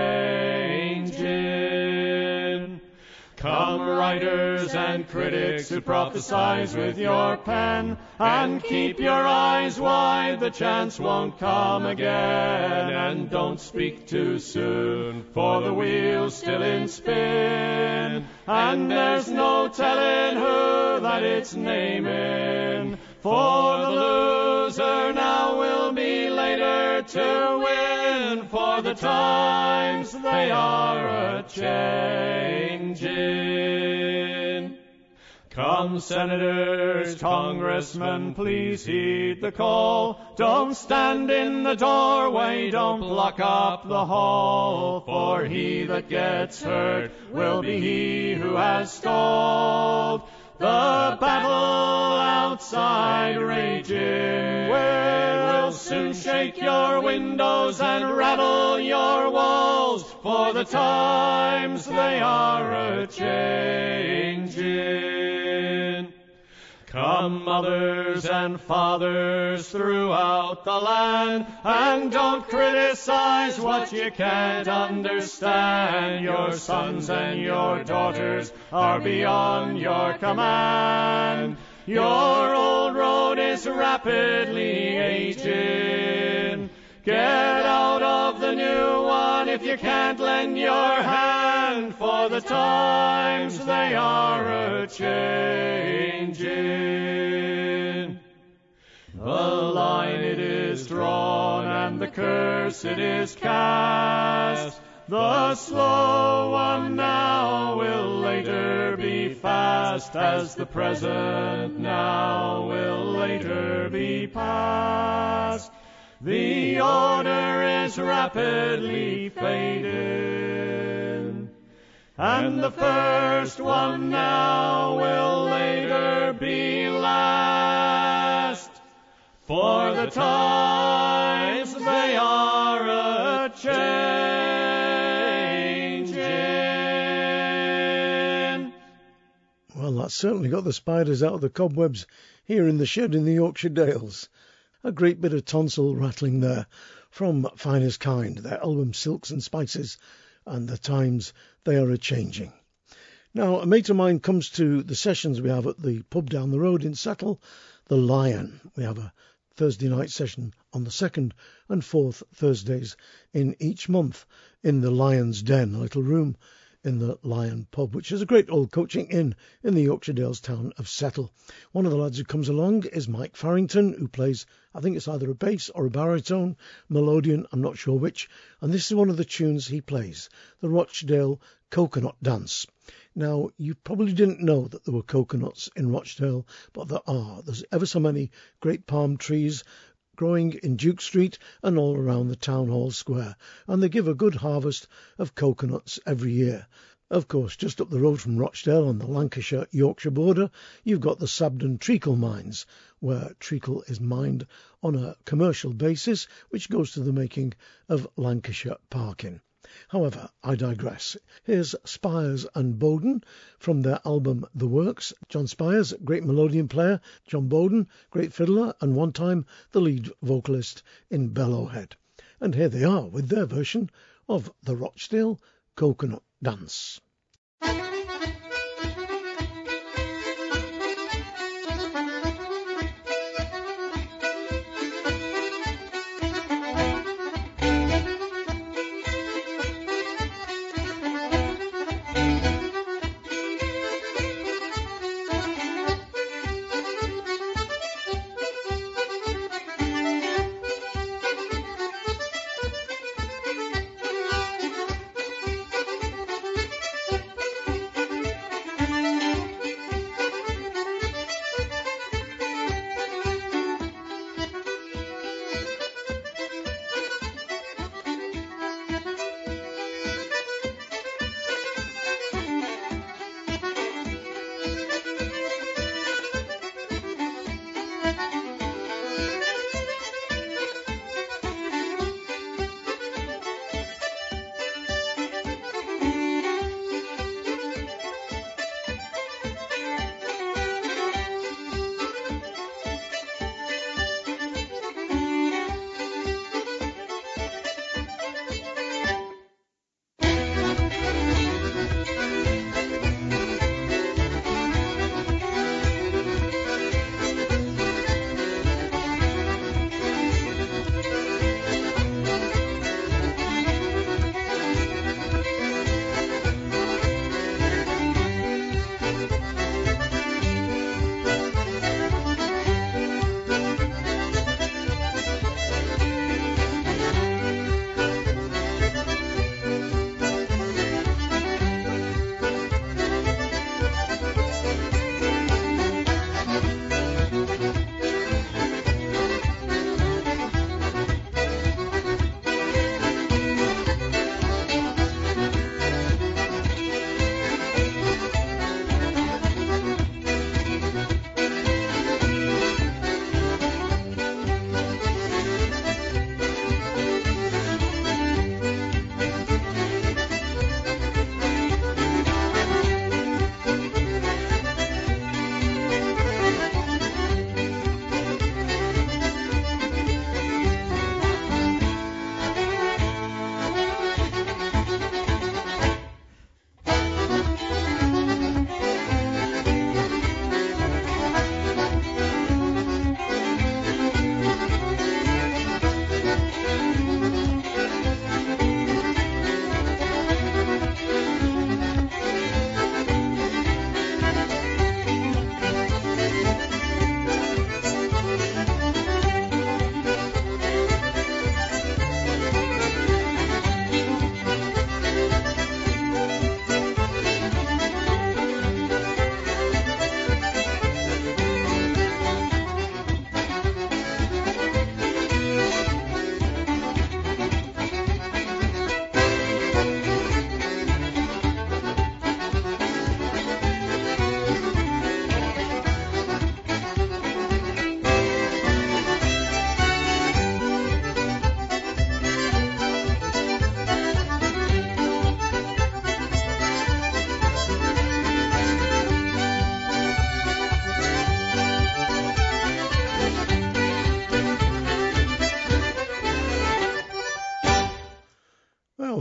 a-changing. Come, writers and critics who prophesize with your pen, and keep your eyes wide, the chance won't come again. And don't speak too soon, for the wheel's still in spin, and there's no telling who that it's naming. For the loser now will be later to win, for the times they are a-changing. Come, senators, congressmen, please heed the call. Don't stand in the doorway, don't block up the hall, for he that gets hurt will be he who has stalled. The battle outside raging, where it will soon shake your windows and rattle your walls, for the times they are a-changing. Come, mothers and fathers throughout the land, and don't criticize what you can't understand. Your sons and your daughters are beyond your command. Your old road is rapidly aging. Get out of the new one if you can't lend your hand, for the times they are a-changing. The line it is drawn and the curse it is cast. The slow one now will later be fast, as the present now will later be past. The order is rapidly fading, and the first one now will later be last, for the times they are a-changing. Well, that's certainly got the spiders out of the cobwebs here in the shed in the Yorkshire Dales. A great bit of tonsil rattling there from Finest Kind, their album Silks and Spices, and the times they are a-changing. Now, a mate of mine comes to the sessions we have at the pub down the road in Settle, the Lion. We have a Thursday night session on the 2nd and 4th Thursdays in each month in the Lion's Den, a little room in the Lion pub, which is a great old coaching inn in the Yorkshire Dales town of Settle. One of the lads who comes along is Mike Farrington, who plays, I think it's either a bass or a baritone, melodeon, I'm not sure which, and this is one of the tunes he plays, the Rochdale Coconut Dance. Now, you probably didn't know that there were coconuts in Rochdale, but there are. There's ever so many great palm trees growing in Duke Street and all around the Town Hall Square, and they give a good harvest of coconuts every year. Of course, just up the road from Rochdale on the Lancashire-Yorkshire border, you've got the Sabden Treacle mines, where treacle is mined on a commercial basis, which goes to the making of Lancashire Parkin. However, I digress. Here's Spires and Bowden from their album The Works. John Spires, great melodeon player, John Bowden, great fiddler, and one time the lead vocalist in Bellowhead. And here they are with their version of the Rochdale Coconut Dance.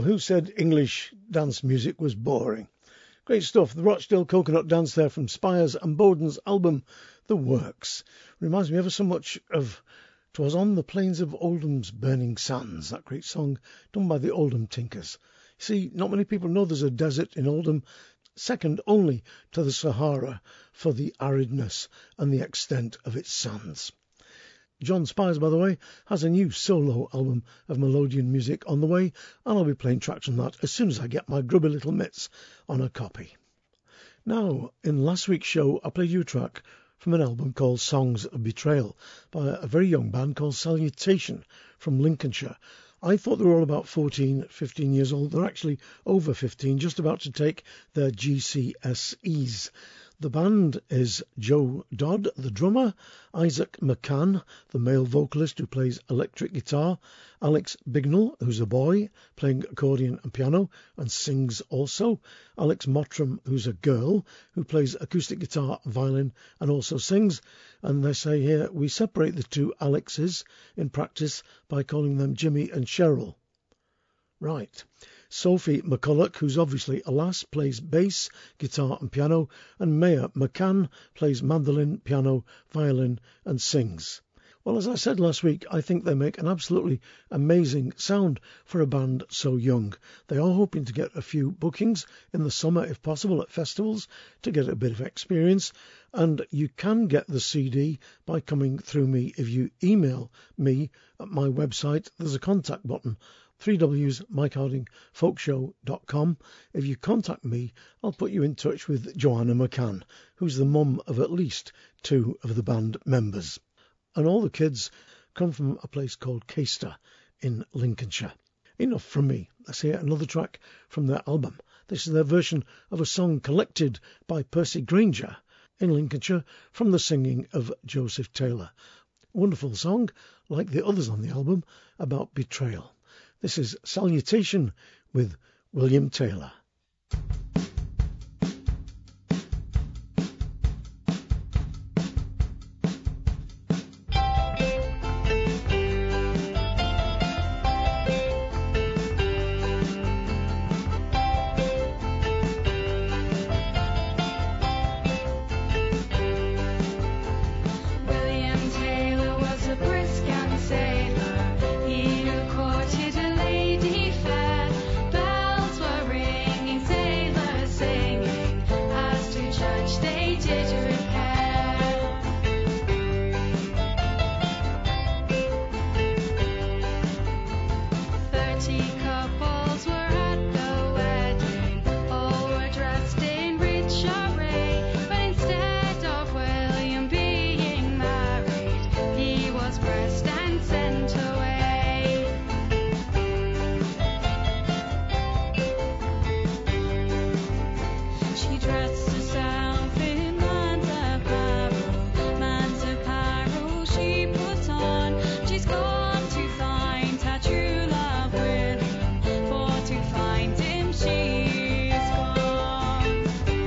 who said English dance music was boring? Great stuff. The Rochdale Coconut Dance there from Spires and Bowden's album, The Works. Reminds me ever so much of "'Twas on the Plains of Oldham's Burning Sands," that great song done by the Oldham Tinkers. You see, not many people know there's a desert in Oldham, second only to the Sahara for the aridness and the extent of its sands. John Spires, by the way, has a new solo album of melodeon music on the way, and I'll be playing tracks from that as soon as I get my grubby little mitts on a copy. Now, in last week's show, I played you a track from an album called Songs of Betrayal by a very young band called Salutation from Lincolnshire. I thought they were all about 14, 15 years old. They're actually over 15, just about to take their GCSEs. The band is Joe Dodd, the drummer, Isaac McCann, the male vocalist who plays electric guitar, Alex Bignell, who's a boy, playing accordion and piano and sings also, Alex Mottram, who's a girl, who plays acoustic guitar, violin and also sings, and they say here we separate the two Alexes in practice by calling them Jimmy and Cheryl. Right. Sophie McCulloch, who's obviously a lass, plays bass, guitar and piano, and Maya McCann plays mandolin, piano, violin and sings. Well, as I said last week, I think they make an absolutely amazing sound for a band so young. They are hoping to get a few bookings in the summer, if possible, at festivals to get a bit of experience, and you can get the CD by coming through me if you email me at my website. There's a contact button, 3Ws MikeHardingFolkshow.com. If you contact me, I'll put you in touch with Joanna McCann, who's the mum of at least two of the band members. And all the kids come from a place called Caister in Lincolnshire. Enough from me. Let's hear another track from their album. This is their version of a song collected by Percy Granger in Lincolnshire from the singing of Joseph Taylor. Wonderful song, like the others on the album, about betrayal. This is Salutation with William Taylor. William Taylor was a brisk young sailor. He who courted a lady fair. Bells were ringing, sailors singing, as to church they did repair. 30 couples were at the wedding. All were dressed in rich array. But instead of William being married, he was pressed and sent away. She dressed herself in man's apparel she put on. She's gone to find her true love William, for to find him she's gone.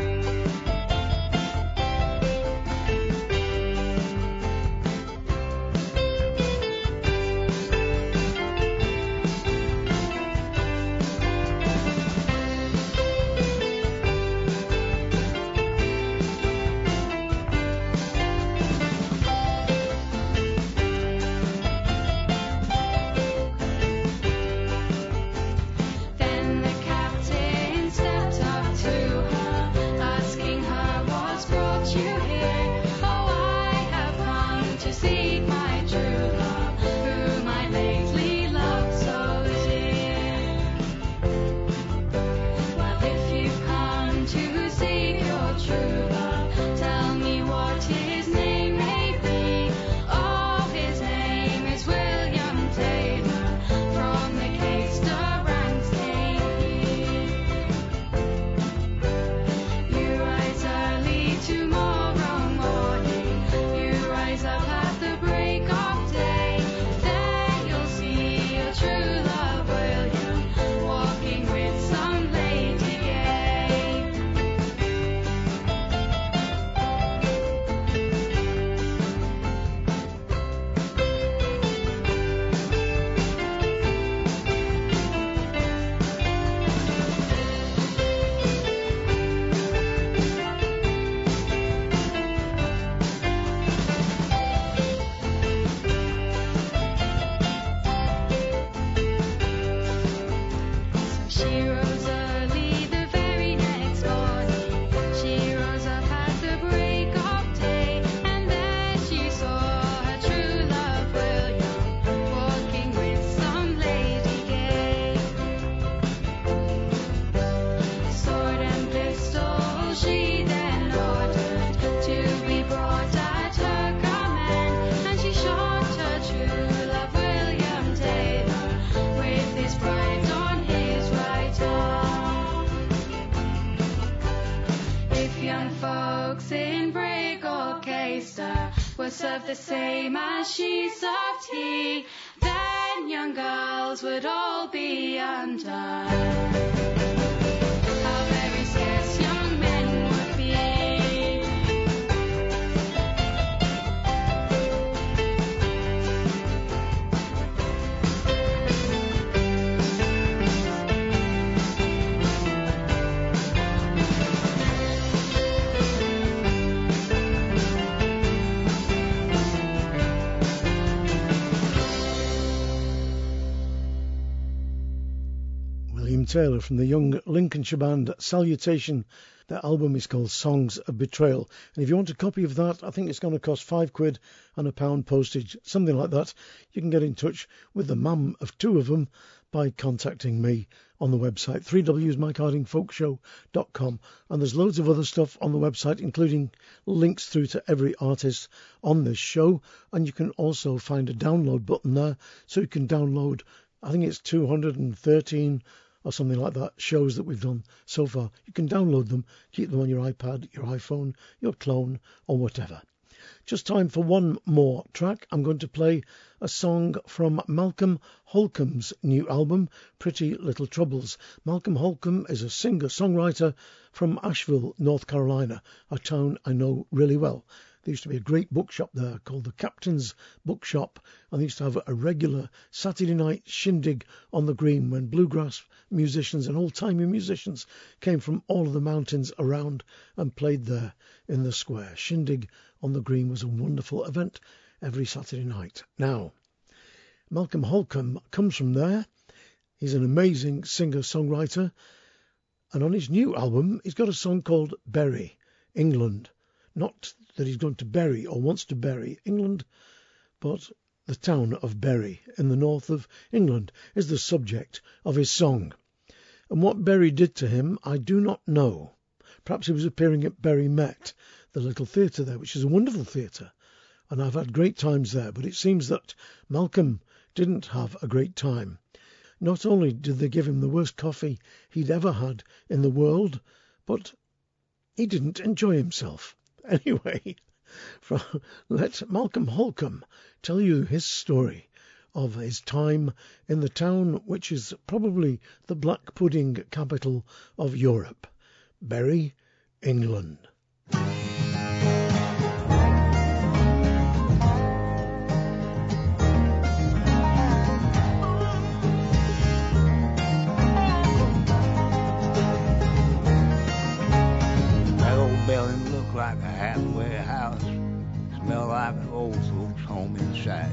Then the captain stepped up to her, asking her what's brought you here. Oh, I have come to seek my true love, whom I lately loved so dear. Well, if you've come to seek your true love, tell me what his name may be. Oh, his name is William Taylor, from the Caister ranks came he. You rise early tomorrow morning, you rise up at the break cooks in brick or caster were served the same as she served he, then young girls would all be undone. How very scarce young men would be. William Taylor from the young Lincolnshire band Salutation. Their album is called Songs of Betrayal. And if you want a copy of that, I think it's going to cost £5 and £1 postage, something like that. You can get in touch with the mum of two of them by contacting me on the website, 3wsmikehardingfolkshow.com. And there's loads of other stuff on the website, including links through to every artist on this show. And you can also find a download button there, so you can download, I think it's 213 or something like that, shows that we've done so far. You can download them, keep them on your iPad, your iPhone, your clone, or whatever. Just time for one more track. I'm going to play a song from Malcolm Holcomb's new album, Pretty Little Troubles. Malcolm Holcomb is a singer-songwriter from Asheville, North Carolina, a town I know really well. There used to be a great bookshop there called the Captain's Bookshop, and they used to have a regular Saturday night shindig on the green when bluegrass musicians and old-timey musicians came from all of the mountains around and played there in the square. Shindig on the green was a wonderful event every Saturday night. Now, Malcolm Holcomb comes from there. He's an amazing singer-songwriter, and on his new album, he's got a song called Bury, England. Not that he's going to bury or wants to bury England, but the town of Bury in the north of England is the subject of his song. And what Bury did to him, I do not know. Perhaps he was appearing at Bury Met, the little theatre there, which is a wonderful theatre, and I've had great times there, but it seems that Malcolm didn't have a great time. Not only did they give him the worst coffee he'd ever had in the world, but he didn't enjoy himself. Anyway, let Malcolm Holcomb tell you his story of his time in the town which is probably the black pudding capital of Europe, Bury, England. Like a halfway house, smell like an old folks home inside.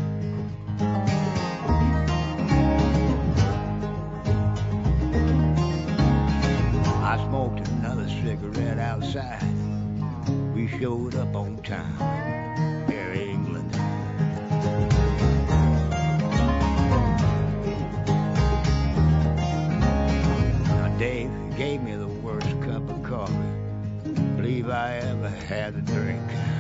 I smoked another cigarette outside. We showed up on time, Bury, England. Now Dave gave me the worst cup of coffee believe I ever had a drink.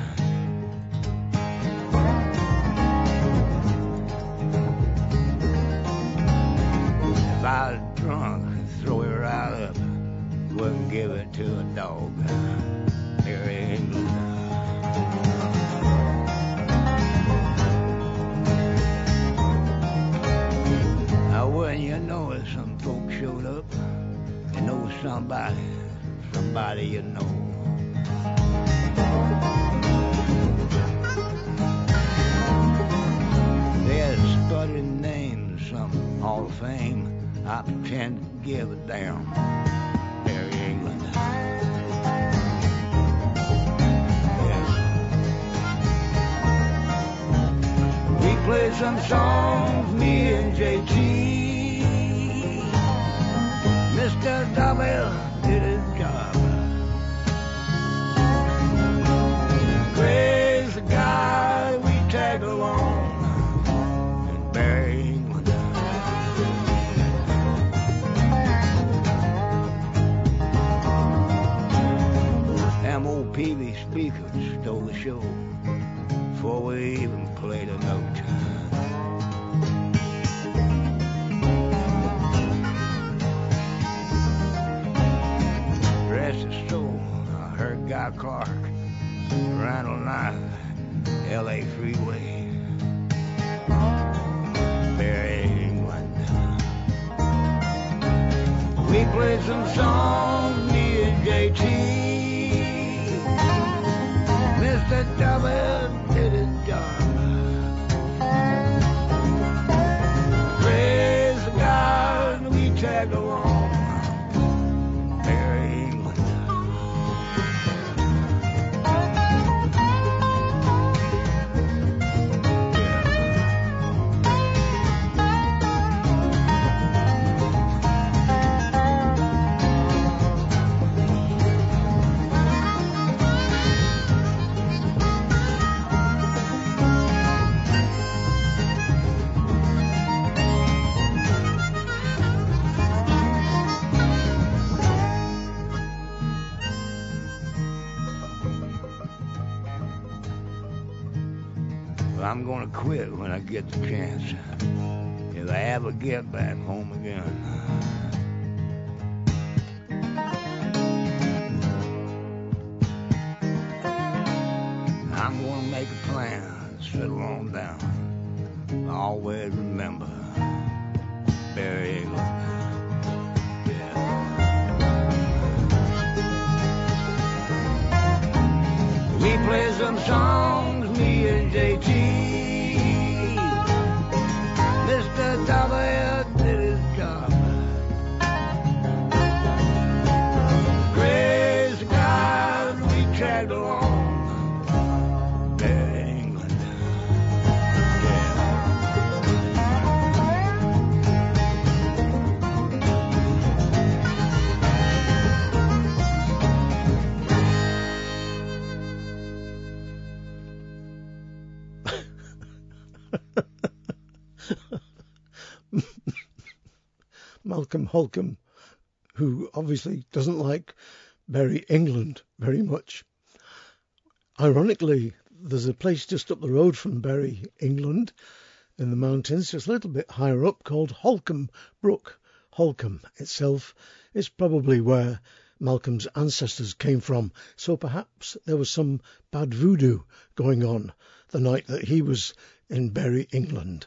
If I was drunk, I'd throw it right up, wouldn't give it to a dog. Bury, England. Now when you know that some folks showed up, you know somebody you know. There's sputtering names, some Hall of Fame. I pretend to give a damn. Bury, England. Yes. We played some songs, me and JT. Mr. W did his job. Praise the guy we tag along in Bury, England. Them old PV speakers stole the show before we even played a note. Rest his soul, I heard God out Clark, Randall Knife, L.A. Freeway, Barry, England. We played some songs, me and JT. Mr. W did his job. Praise God, we tagged along. Barry, England. I'm gonna quit when I get the chance, if I ever get back home again. I'm gonna make a plan, settle on down. Always remember, Barry, England. We play some songs, me and JT. Mr. W did his job. Praise God, we tagged along. Barry, England. Malcolm Holcomb, who obviously doesn't like Barry, England very much. Ironically, there's a place just up the road from Barry, England, in the mountains, just a little bit higher up, called Holcombe Brook. Holcombe itself is probably where Malcolm's ancestors came from, so perhaps there was some bad voodoo going on the night that he was in Barry, England.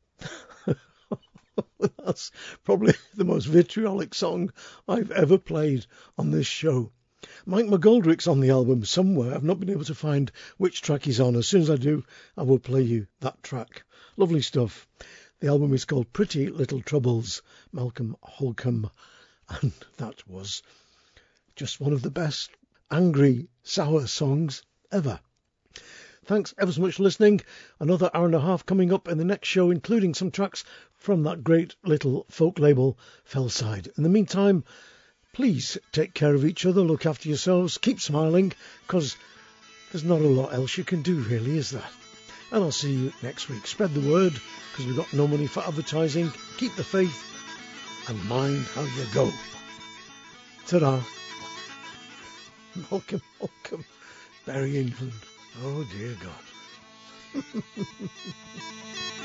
That's probably the most vitriolic song I've ever played on this show. Mike McGoldrick's on the album somewhere. I've not been able to find which track he's on. As soon as I do, I will play you that track. Lovely stuff. The album is called Pretty Little Troubles, Malcolm Holcomb, and that was just one of the best angry, sour songs ever. Thanks ever so much for listening. Another hour and a half coming up in the next show, including some tracks from that great little folk label, Fellside. In the meantime, please take care of each other, look after yourselves, keep smiling, because there's not a lot else you can do, really, is there? And I'll see you next week. Spread the word, because we've got no money for advertising. Keep the faith, and mind how you go. Ta-da. Malcolm Holcomb, Barry, England. Oh, dear God.